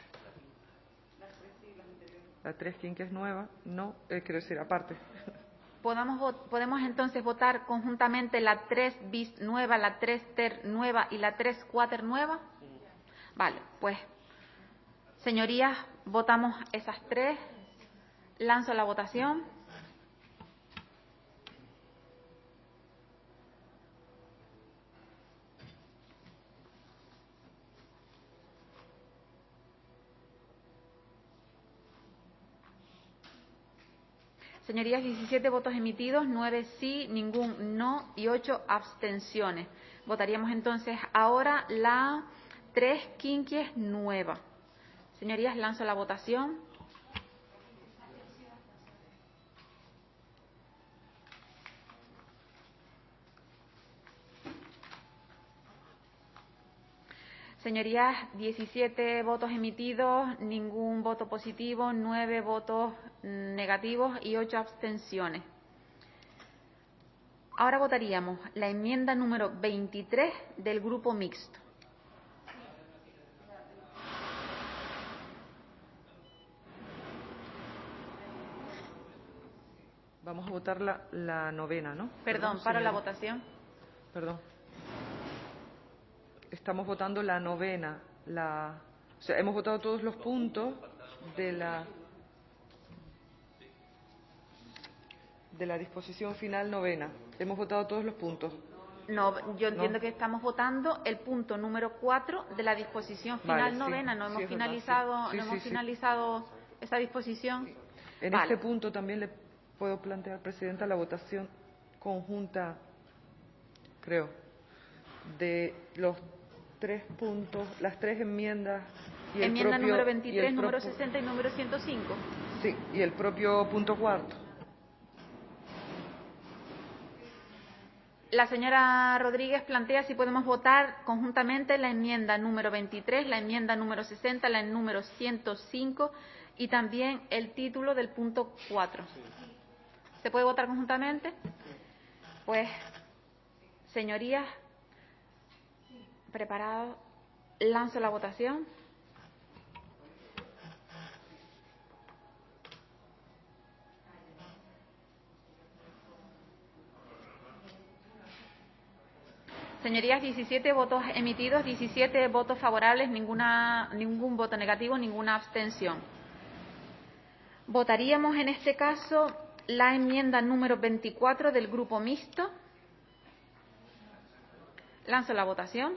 La 3 quinquies nueva, no, quiero decir, aparte. ¿Podemos entonces votar conjuntamente la 3 bis nueva, la 3 ter nueva y la 3 cuater nueva? Vale, pues, señorías, votamos esas tres. Lanzo la votación. Señorías, 17 votos emitidos, 9 sí, ningún no y 8 abstenciones. Votaríamos entonces ahora la 3 quinquies nueva. Señorías, lanzo la votación. Señorías, 17 votos emitidos, ningún voto positivo, 9 votos negativos y 8 abstenciones. Ahora votaríamos la enmienda número 23 del Grupo Mixto. Vamos a votar la novena, ¿no? Perdón, paro la votación. Perdón. Estamos votando la novena. O sea, hemos votado todos los puntos de la disposición final novena. Hemos votado todos los puntos. No, yo entiendo que estamos votando el punto número 4 de la disposición final novena. No hemos finalizado, finalizado esa disposición. En este punto también le puedo plantear, Presidenta, la votación conjunta, creo, de los 3 puntos, las 3 enmiendas. Y enmienda número 23, número 60 y número 105. Sí, y el propio punto cuarto. La señora Rodríguez plantea si podemos votar conjuntamente la enmienda número 23, la enmienda número 60, la número 105 y también el título del punto 4. ¿Se puede votar conjuntamente? Pues, señorías, preparados, lanzo la votación. Señorías, 17 votos emitidos, 17 votos favorables, ningún voto negativo, ninguna abstención. Votaríamos en este caso la enmienda número 24 del Grupo Mixto. Lanzo la votación.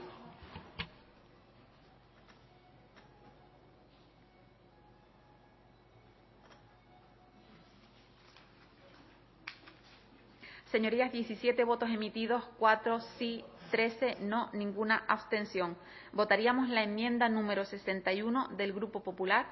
Señorías, 17 votos emitidos, 4 sí, 13 no, ninguna abstención. Votaríamos la enmienda número 61 del Grupo Popular.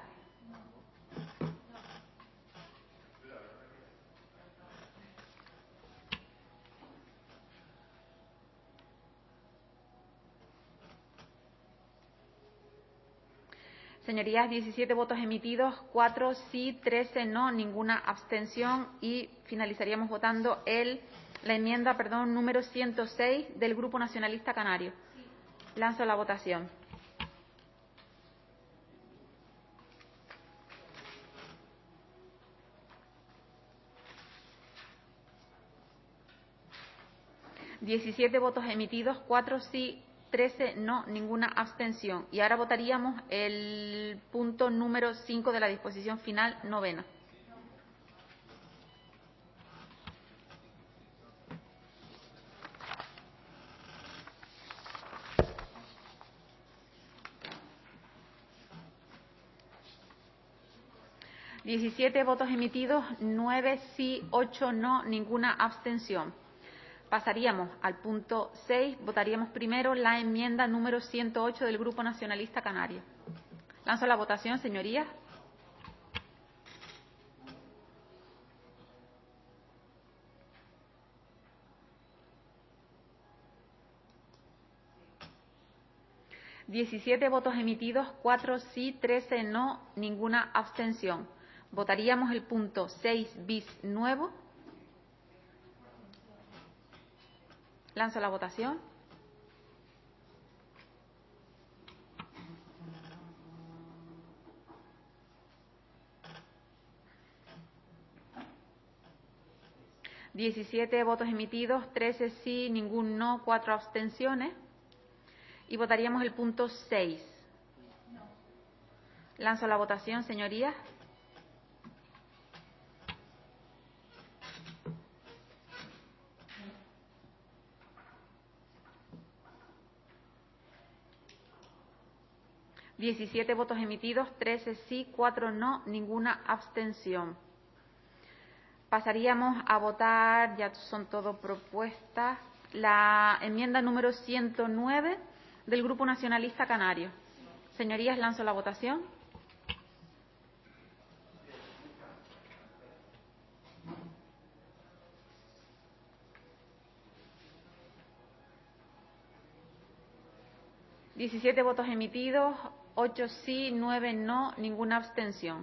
Señorías, 17 votos emitidos, 4 sí, 13 no, ninguna abstención y finalizaríamos votando la enmienda número 106 del Grupo Nacionalista Canario. Lanzo la votación. Diecisiete votos emitidos, 4 sí, 13 no, ninguna abstención. Y ahora votaríamos el punto número 5 de la disposición final novena. Diecisiete votos emitidos, 9 sí, 8 no, ninguna abstención. Pasaríamos al punto 6. Votaríamos primero la enmienda número 108 del Grupo Nacionalista Canario. Lanzo la votación, señorías. Diecisiete votos emitidos, 4 sí, 13 no, ninguna abstención. Votaríamos el punto 6 bis nuevo. Lanzo la votación. Diecisiete votos emitidos, 13 sí, ningún no, 4 abstenciones. Y votaríamos el punto 6. Lanzo la votación, señorías. Diecisiete votos emitidos, 13 sí, 4 no, ninguna abstención. Pasaríamos a votar, ya son todo propuestas, la enmienda número 109 del Grupo Nacionalista Canario. Señorías, lanzo la votación. Diecisiete votos emitidos, 8 sí, 9 no, ninguna abstención.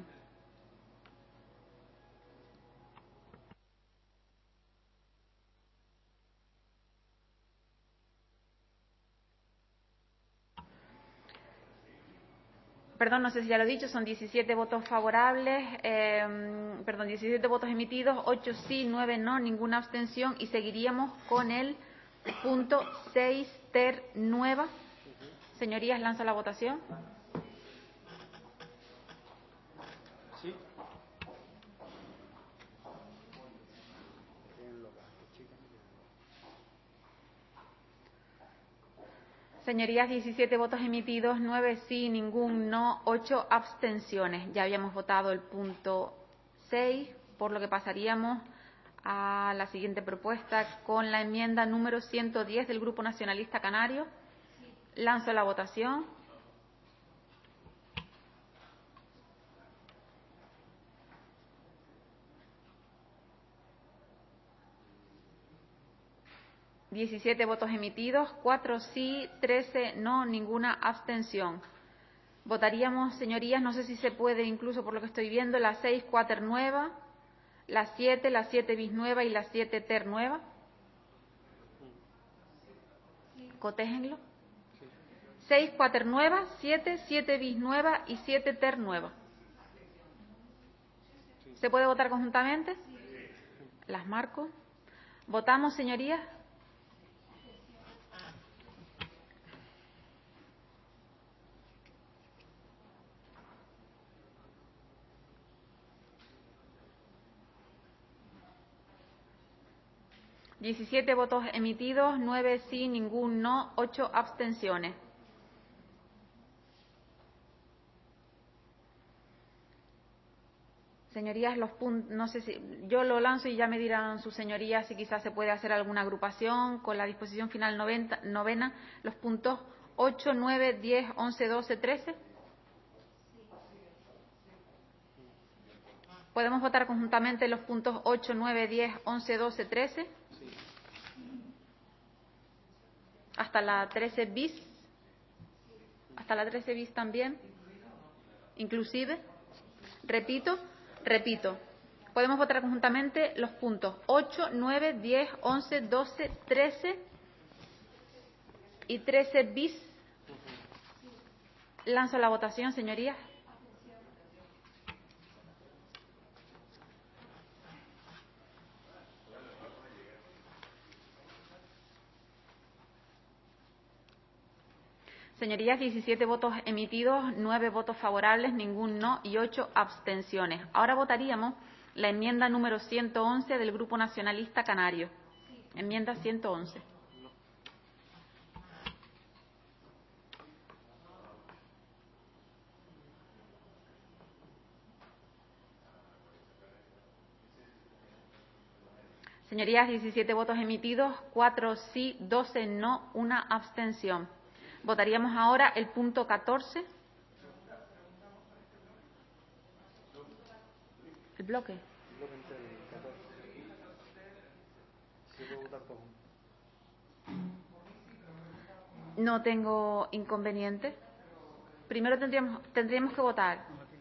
Perdón, no sé si ya lo he dicho, son 17 votos favorables, 17 votos emitidos, 8 sí, 9 no, ninguna abstención y seguiríamos con el punto 6 ter nueva. Señorías, lanzo la votación. Sí. Señorías, 17 votos emitidos, 9 sí, ningún no, 8 abstenciones. Ya habíamos votado el punto 6, por lo que pasaríamos a la siguiente propuesta con la enmienda número 110 del Grupo Nacionalista Canario. Lanzo la votación. 17 votos emitidos, 4 sí, 13 no, ninguna abstención. Votaríamos, señorías, no sé si se puede, incluso por lo que estoy viendo, la 6 quater nueva, la 7 bis nueva y la 7 ter nueva. Cotéjenlo. 6 quater nueva, 7 bis nueva y 7 ter nueva. ¿Se puede votar conjuntamente? Las marco. ¿Votamos, señorías? ¿17 votos emitidos, 9 sí, ningún no, 8 abstenciones? Señorías, los puntos, no sé si yo lo lanzo y ya me dirán sus señorías si quizás se puede hacer alguna agrupación con la disposición final novena, los puntos 8, 9, 10, 11, 12, 13. ¿Podemos votar conjuntamente los puntos 8, 9, 10, 11, 12, 13? Hasta la 13 bis. Hasta la 13 bis también. Inclusive. Repito. Podemos votar conjuntamente los puntos 8, 9, 10, 11, 12, 13 y 13 bis. Lanzo la votación, señorías. Señorías, 17 votos emitidos, 9 votos favorables, ningún no y 8 abstenciones. Ahora votaríamos la enmienda número 111 del Grupo Nacionalista Canario. Enmienda 111. Señorías, 17 votos emitidos, 4 sí, 12 no, 1 abstención. Votaríamos ahora el punto 14. ¿El bloque? No tengo inconveniente. Primero tendríamos que votar.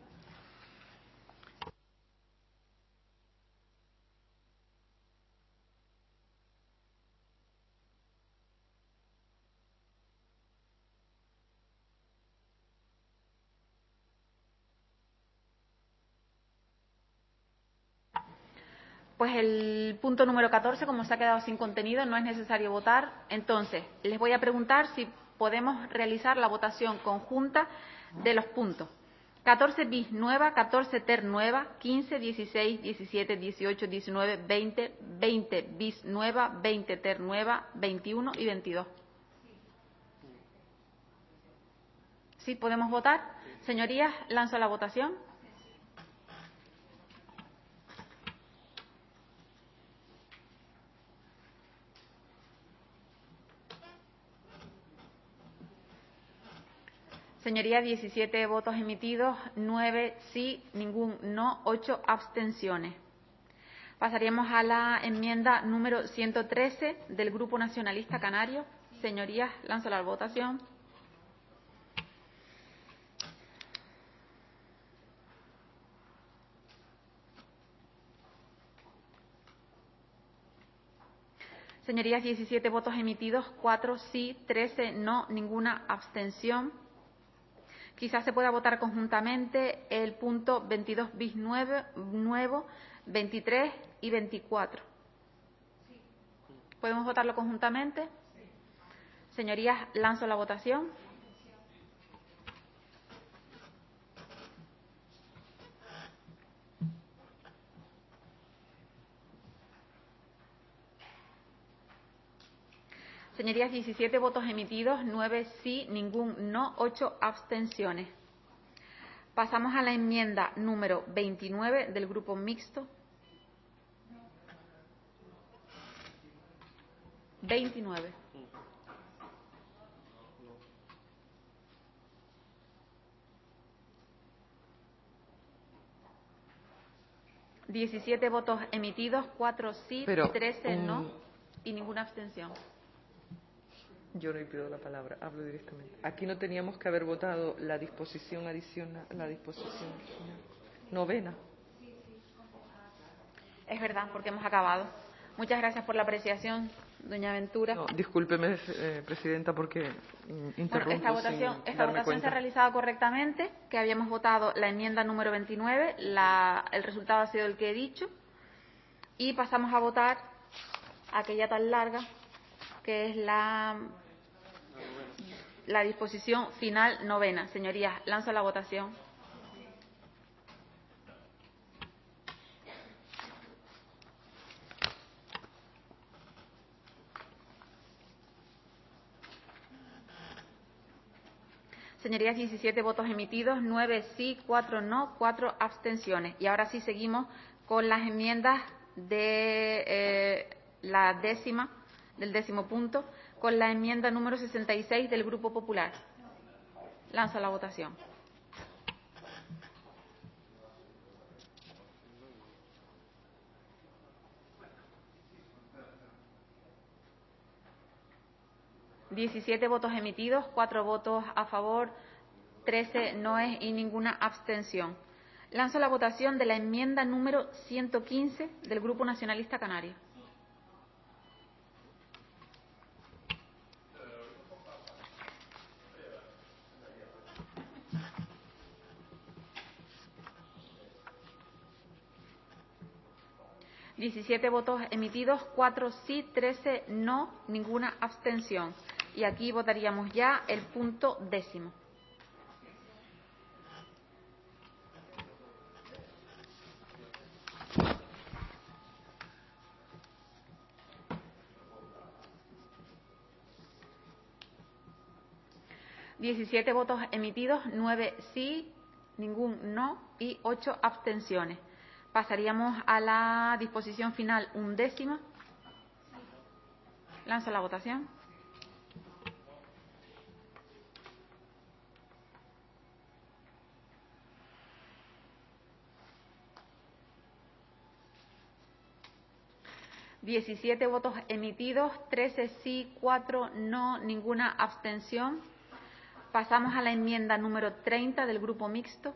Pues el punto número 14, como se ha quedado sin contenido, no es necesario votar. Entonces, les voy a preguntar si podemos realizar la votación conjunta de los puntos. 14 bis nueva, 14 ter nueva, 15, 16, 17, 18, 19, 20, 20 bis nueva, 20 ter nueva, 21 y 22. ¿Sí podemos votar? Señorías, lanzo la votación. Señorías, 17 votos emitidos, 9 sí, ningún no, 8 abstenciones. Pasaríamos a la enmienda número 113 del Grupo Nacionalista Canario. Señorías, lanzo la votación. Señorías, 17 votos emitidos, 4 sí, 13 no, ninguna abstención. Quizás se pueda votar conjuntamente el punto 22 bis nuevo, 23 y 24. ¿Podemos votarlo conjuntamente? Señorías, lanzo la votación. Señorías, 17 votos emitidos, 9 sí, ningún no, 8 abstenciones. Pasamos a la enmienda número 29 del Grupo Mixto. 29. ¿17 votos emitidos, 4 sí, 13 no y ninguna abstención? Yo no pido la palabra, hablo directamente. Aquí no teníamos que haber votado la disposición adicional, la disposición novena. Es verdad, porque hemos acabado. Muchas gracias por la apreciación, doña Ventura. No, discúlpeme, presidenta, porque interrumpo. Bueno, esta votación se ha realizado correctamente, que habíamos votado la enmienda número 29, el resultado ha sido el que he dicho, y pasamos a votar aquella tan larga, que es la disposición final novena. Señorías, lanzo la votación. Señorías, 17 votos emitidos, 9 sí, 4 no, 4 abstenciones. Y ahora sí seguimos con las enmiendas de la décima, del 10º punto, con la enmienda número 66 del Grupo Popular. Lanzo la votación. Diecisiete votos emitidos, 4 votos a favor, 13 noes y ninguna abstención. Lanzo la votación de la enmienda número 115 del Grupo Nacionalista Canario. Diecisiete votos emitidos, 4 sí, 13 no, ninguna abstención. Y aquí votaríamos ya el punto 10º. Diecisiete votos emitidos, 9 sí, ningún no y 8 abstenciones. Pasaríamos a la disposición final 11ª. Lanzo la votación. Diecisiete votos emitidos, 13 sí, 4 no, ninguna abstención. Pasamos a la enmienda número 30 del Grupo Mixto.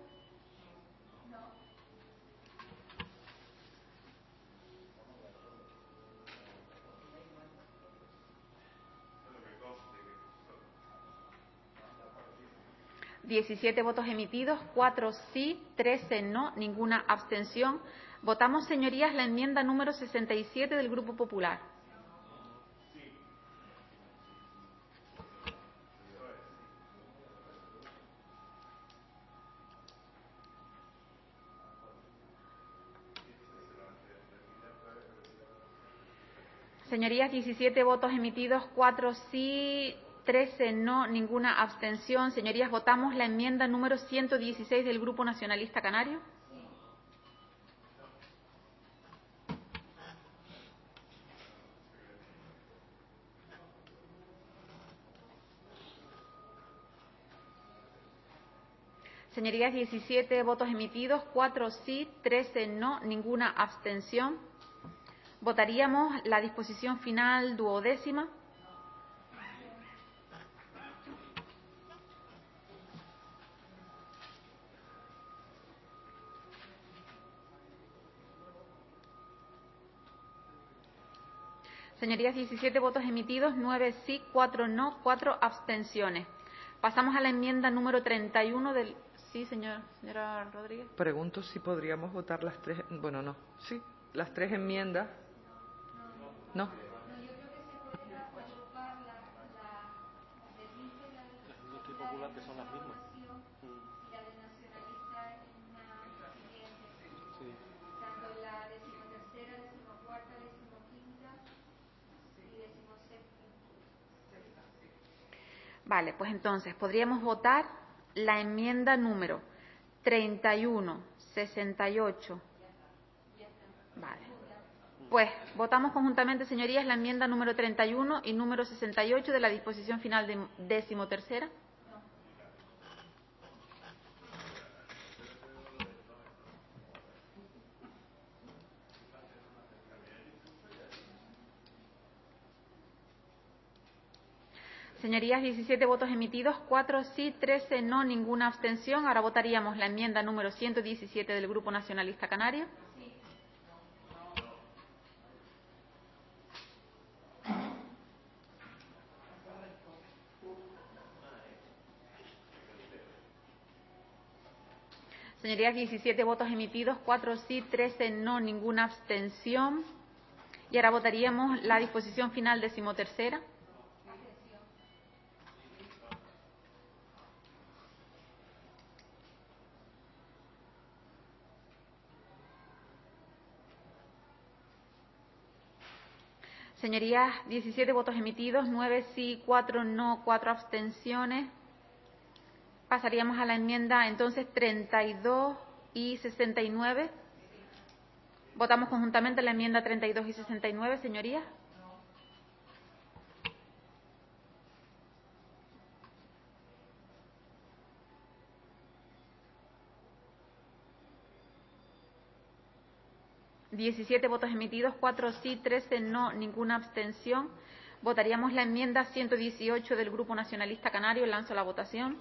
Diecisiete votos emitidos, 4 sí, 13 no, ninguna abstención. Votamos, señorías, la enmienda número 67 del Grupo Popular. Señorías, 17 votos emitidos, 4 sí, 13 no, ninguna abstención. Señorías, votamos la enmienda número 116 del Grupo Nacionalista Canario. Señorías, 17 votos emitidos, 4 sí, 13 no, ninguna abstención. Votaríamos la disposición final 12ª. Señorías, 17 votos emitidos, 9 sí, 4 no, 4 abstenciones. Pasamos a la enmienda número 31 del... Sí, señora Rodríguez. Pregunto si podríamos votar las tres... Bueno, no. Sí, las tres enmiendas. No. Yo creo que se pueden agrupar la del MINSA y la del Grupo Popular, que son las mismas. Y la del nacionalista en una siguiente. Sí. Tanto la 13ª, 14ª, 15ª y 17ª. Vale, pues entonces podríamos votar la enmienda número 31, 68. Vale. Pues votamos conjuntamente, señorías, la enmienda número 31 y número 68 de la disposición final de 13ª. Señorías, 17 votos emitidos, 4 sí, 13 no, ninguna abstención. Ahora votaríamos la enmienda número 117 del Grupo Nacionalista Canario. Señorías, 17 votos emitidos, 4 sí, 13 no, ninguna abstención. Y ahora votaríamos la disposición final decimotercera. Señorías, 17 votos emitidos, 9 sí, 4 no, 4 abstenciones. Pasaríamos a la enmienda entonces 32 y 69. Votamos conjuntamente la enmienda 32 y 69, señorías. ¿17 votos emitidos, 4 sí, 13 no, ninguna abstención? Votaríamos la enmienda 118 del Grupo Nacionalista Canario. Lanzo la votación.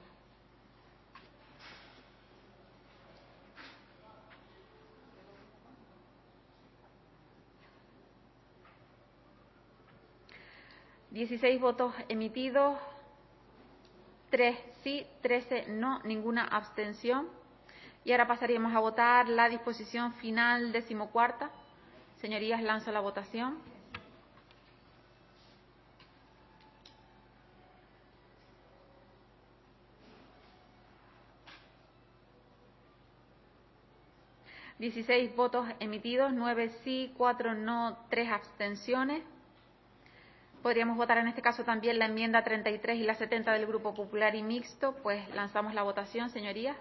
¿16 votos emitidos, 3 sí, 13 no, ninguna abstención? Y ahora pasaríamos a votar la disposición final decimocuarta. Señorías, lanzo la votación. ¿16 votos emitidos, 9 sí, 4 no, 3 abstenciones? Podríamos votar en este caso también la enmienda 33 y la 70 del Grupo Popular y Mixto. Pues lanzamos la votación, señorías.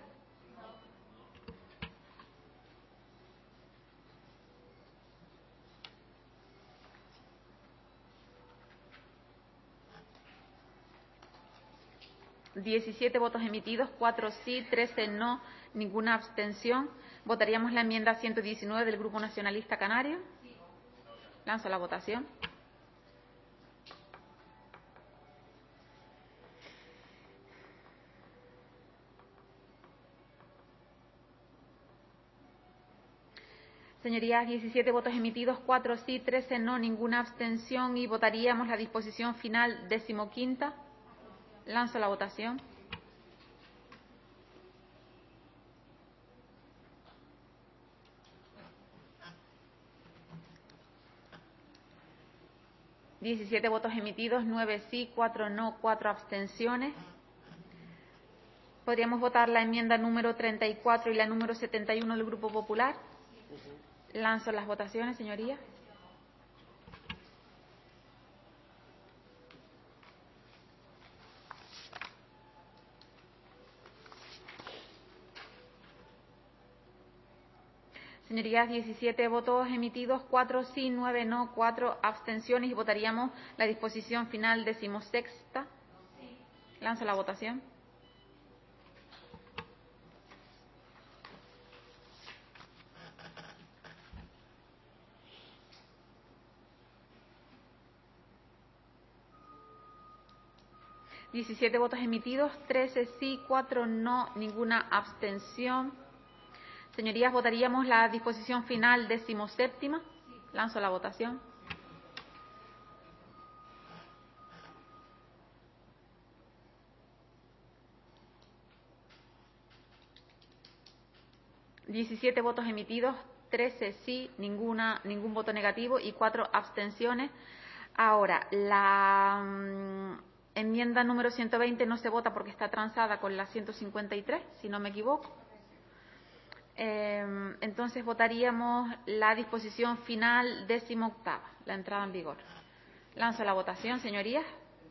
¿17 votos emitidos, 4 sí, 13 no, ninguna abstención? Votaríamos la enmienda 119 del Grupo Nacionalista Canario. Lanzo la votación. Señorías, 17 votos emitidos, 4 sí, 13 no, ninguna abstención. Y votaríamos la disposición final decimoquinta. Lanzo la votación. ¿17 votos emitidos, 9 sí, 4 no, 4 abstenciones? Podríamos votar la enmienda número 34 y la número 71 del Grupo Popular. Lanzo las votaciones, señorías. Señorías, 17 votos emitidos, 4 sí, 9 no, 4 abstenciones. Y votaríamos la disposición final decimosexta. Lanzo la votación. ¿17 votos emitidos, 13 sí, 4 no, ninguna abstención? Señorías, votaríamos la disposición final decimoséptima. Lanzo la votación. ¿17 votos emitidos, 13 sí, ningún voto negativo y 4 abstenciones? Ahora, la enmienda número 120 no se vota porque está transada con la 153, si no me equivoco. Entonces votaríamos la disposición final decimoctava, la entrada en vigor. Lanzo la votación, señorías.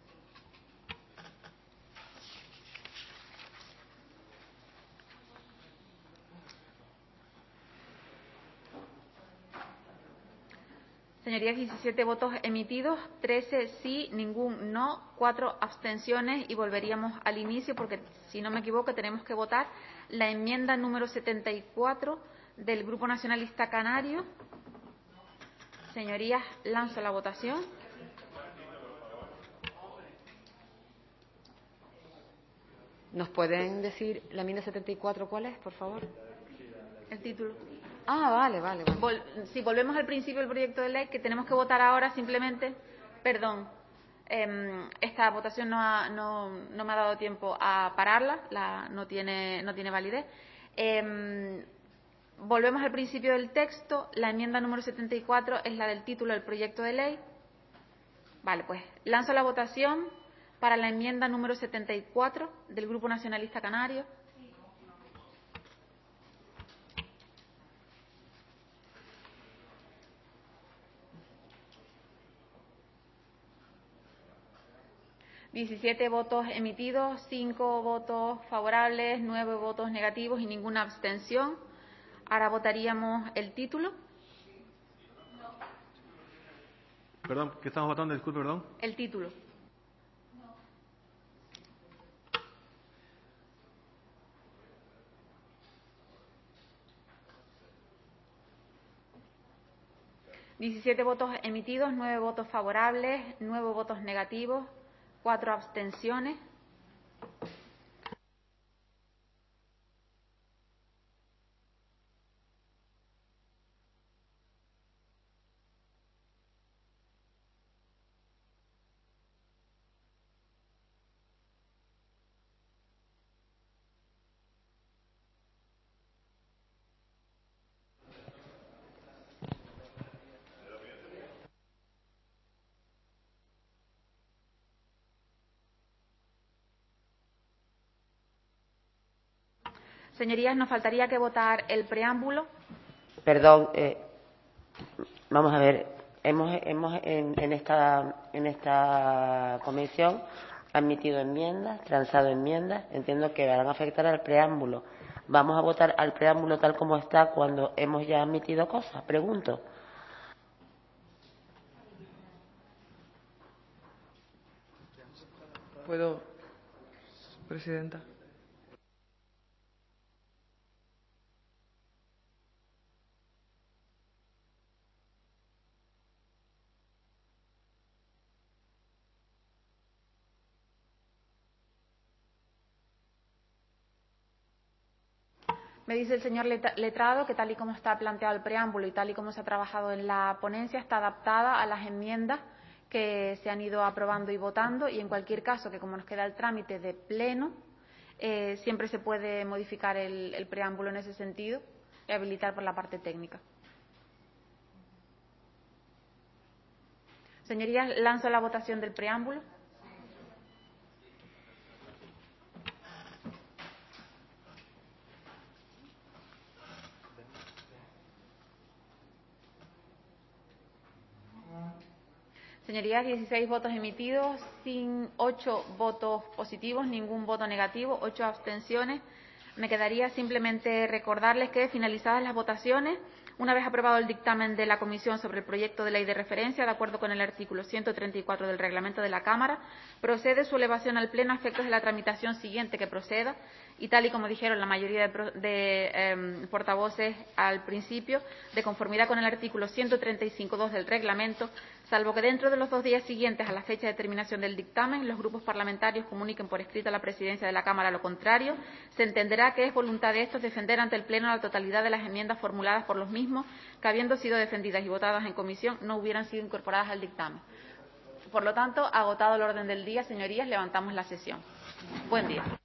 Señorías, 17 votos emitidos, 13 sí, ningún no, 4 abstenciones y volveríamos al inicio porque, si no me equivoco, tenemos que votar la enmienda número 74 del Grupo Nacionalista Canario. Señorías, lanzo la votación. ¿Nos pueden decir la enmienda 74 cuál es, por favor? El título. Ah, vale. Si volvemos al principio del proyecto de ley, que tenemos que votar ahora simplemente, perdón, esta votación no me ha dado tiempo a pararla, no tiene validez. Volvemos al principio del texto. La enmienda número 74 es la del título del proyecto de ley. Vale, pues lanzo la votación para la enmienda número 74 del Grupo Nacionalista Canario. ...17 votos emitidos, 5 votos favorables, 9 votos negativos y ninguna abstención. Ahora votaríamos el título. Perdón, ¿qué estamos votando? Disculpe, perdón. El título. ...17 votos emitidos, 9 votos favorables, 9 votos negativos, 4 abstenciones. Señorías, nos faltaría que votar el preámbulo. Perdón, vamos a ver. Hemos en esta comisión admitido enmiendas, transado enmiendas. Entiendo que van a afectar al preámbulo. ¿Vamos a votar al preámbulo tal como está cuando hemos ya admitido cosas? Pregunto. ¿Puedo, presidenta? Me dice el señor letrado que tal y como está planteado el preámbulo y tal y como se ha trabajado en la ponencia, está adaptada a las enmiendas que se han ido aprobando y votando, y en cualquier caso, que como nos queda el trámite de pleno, siempre se puede modificar el preámbulo en ese sentido y habilitar por la parte técnica. Señorías, lanzo la votación del preámbulo. Señorías, 16 votos emitidos, 8 votos positivos, ningún voto negativo, 8 abstenciones. Me quedaría simplemente recordarles que, finalizadas las votaciones, una vez aprobado el dictamen de la Comisión sobre el proyecto de ley de referencia, de acuerdo con el artículo 134 del Reglamento de la Cámara, procede su elevación al Pleno a efectos de la tramitación siguiente que proceda, y tal y como dijeron la mayoría de portavoces al principio, de conformidad con el artículo 135.2 del Reglamento, salvo que dentro de los 2 días siguientes a la fecha de terminación del dictamen los grupos parlamentarios comuniquen por escrito a la Presidencia de la Cámara lo contrario, se entenderá que es voluntad de estos defender ante el Pleno la totalidad de las enmiendas formuladas por los mismos, que habiendo sido defendidas y votadas en comisión no hubieran sido incorporadas al dictamen. Por lo tanto, agotado el orden del día, señorías, levantamos la sesión. Buen día.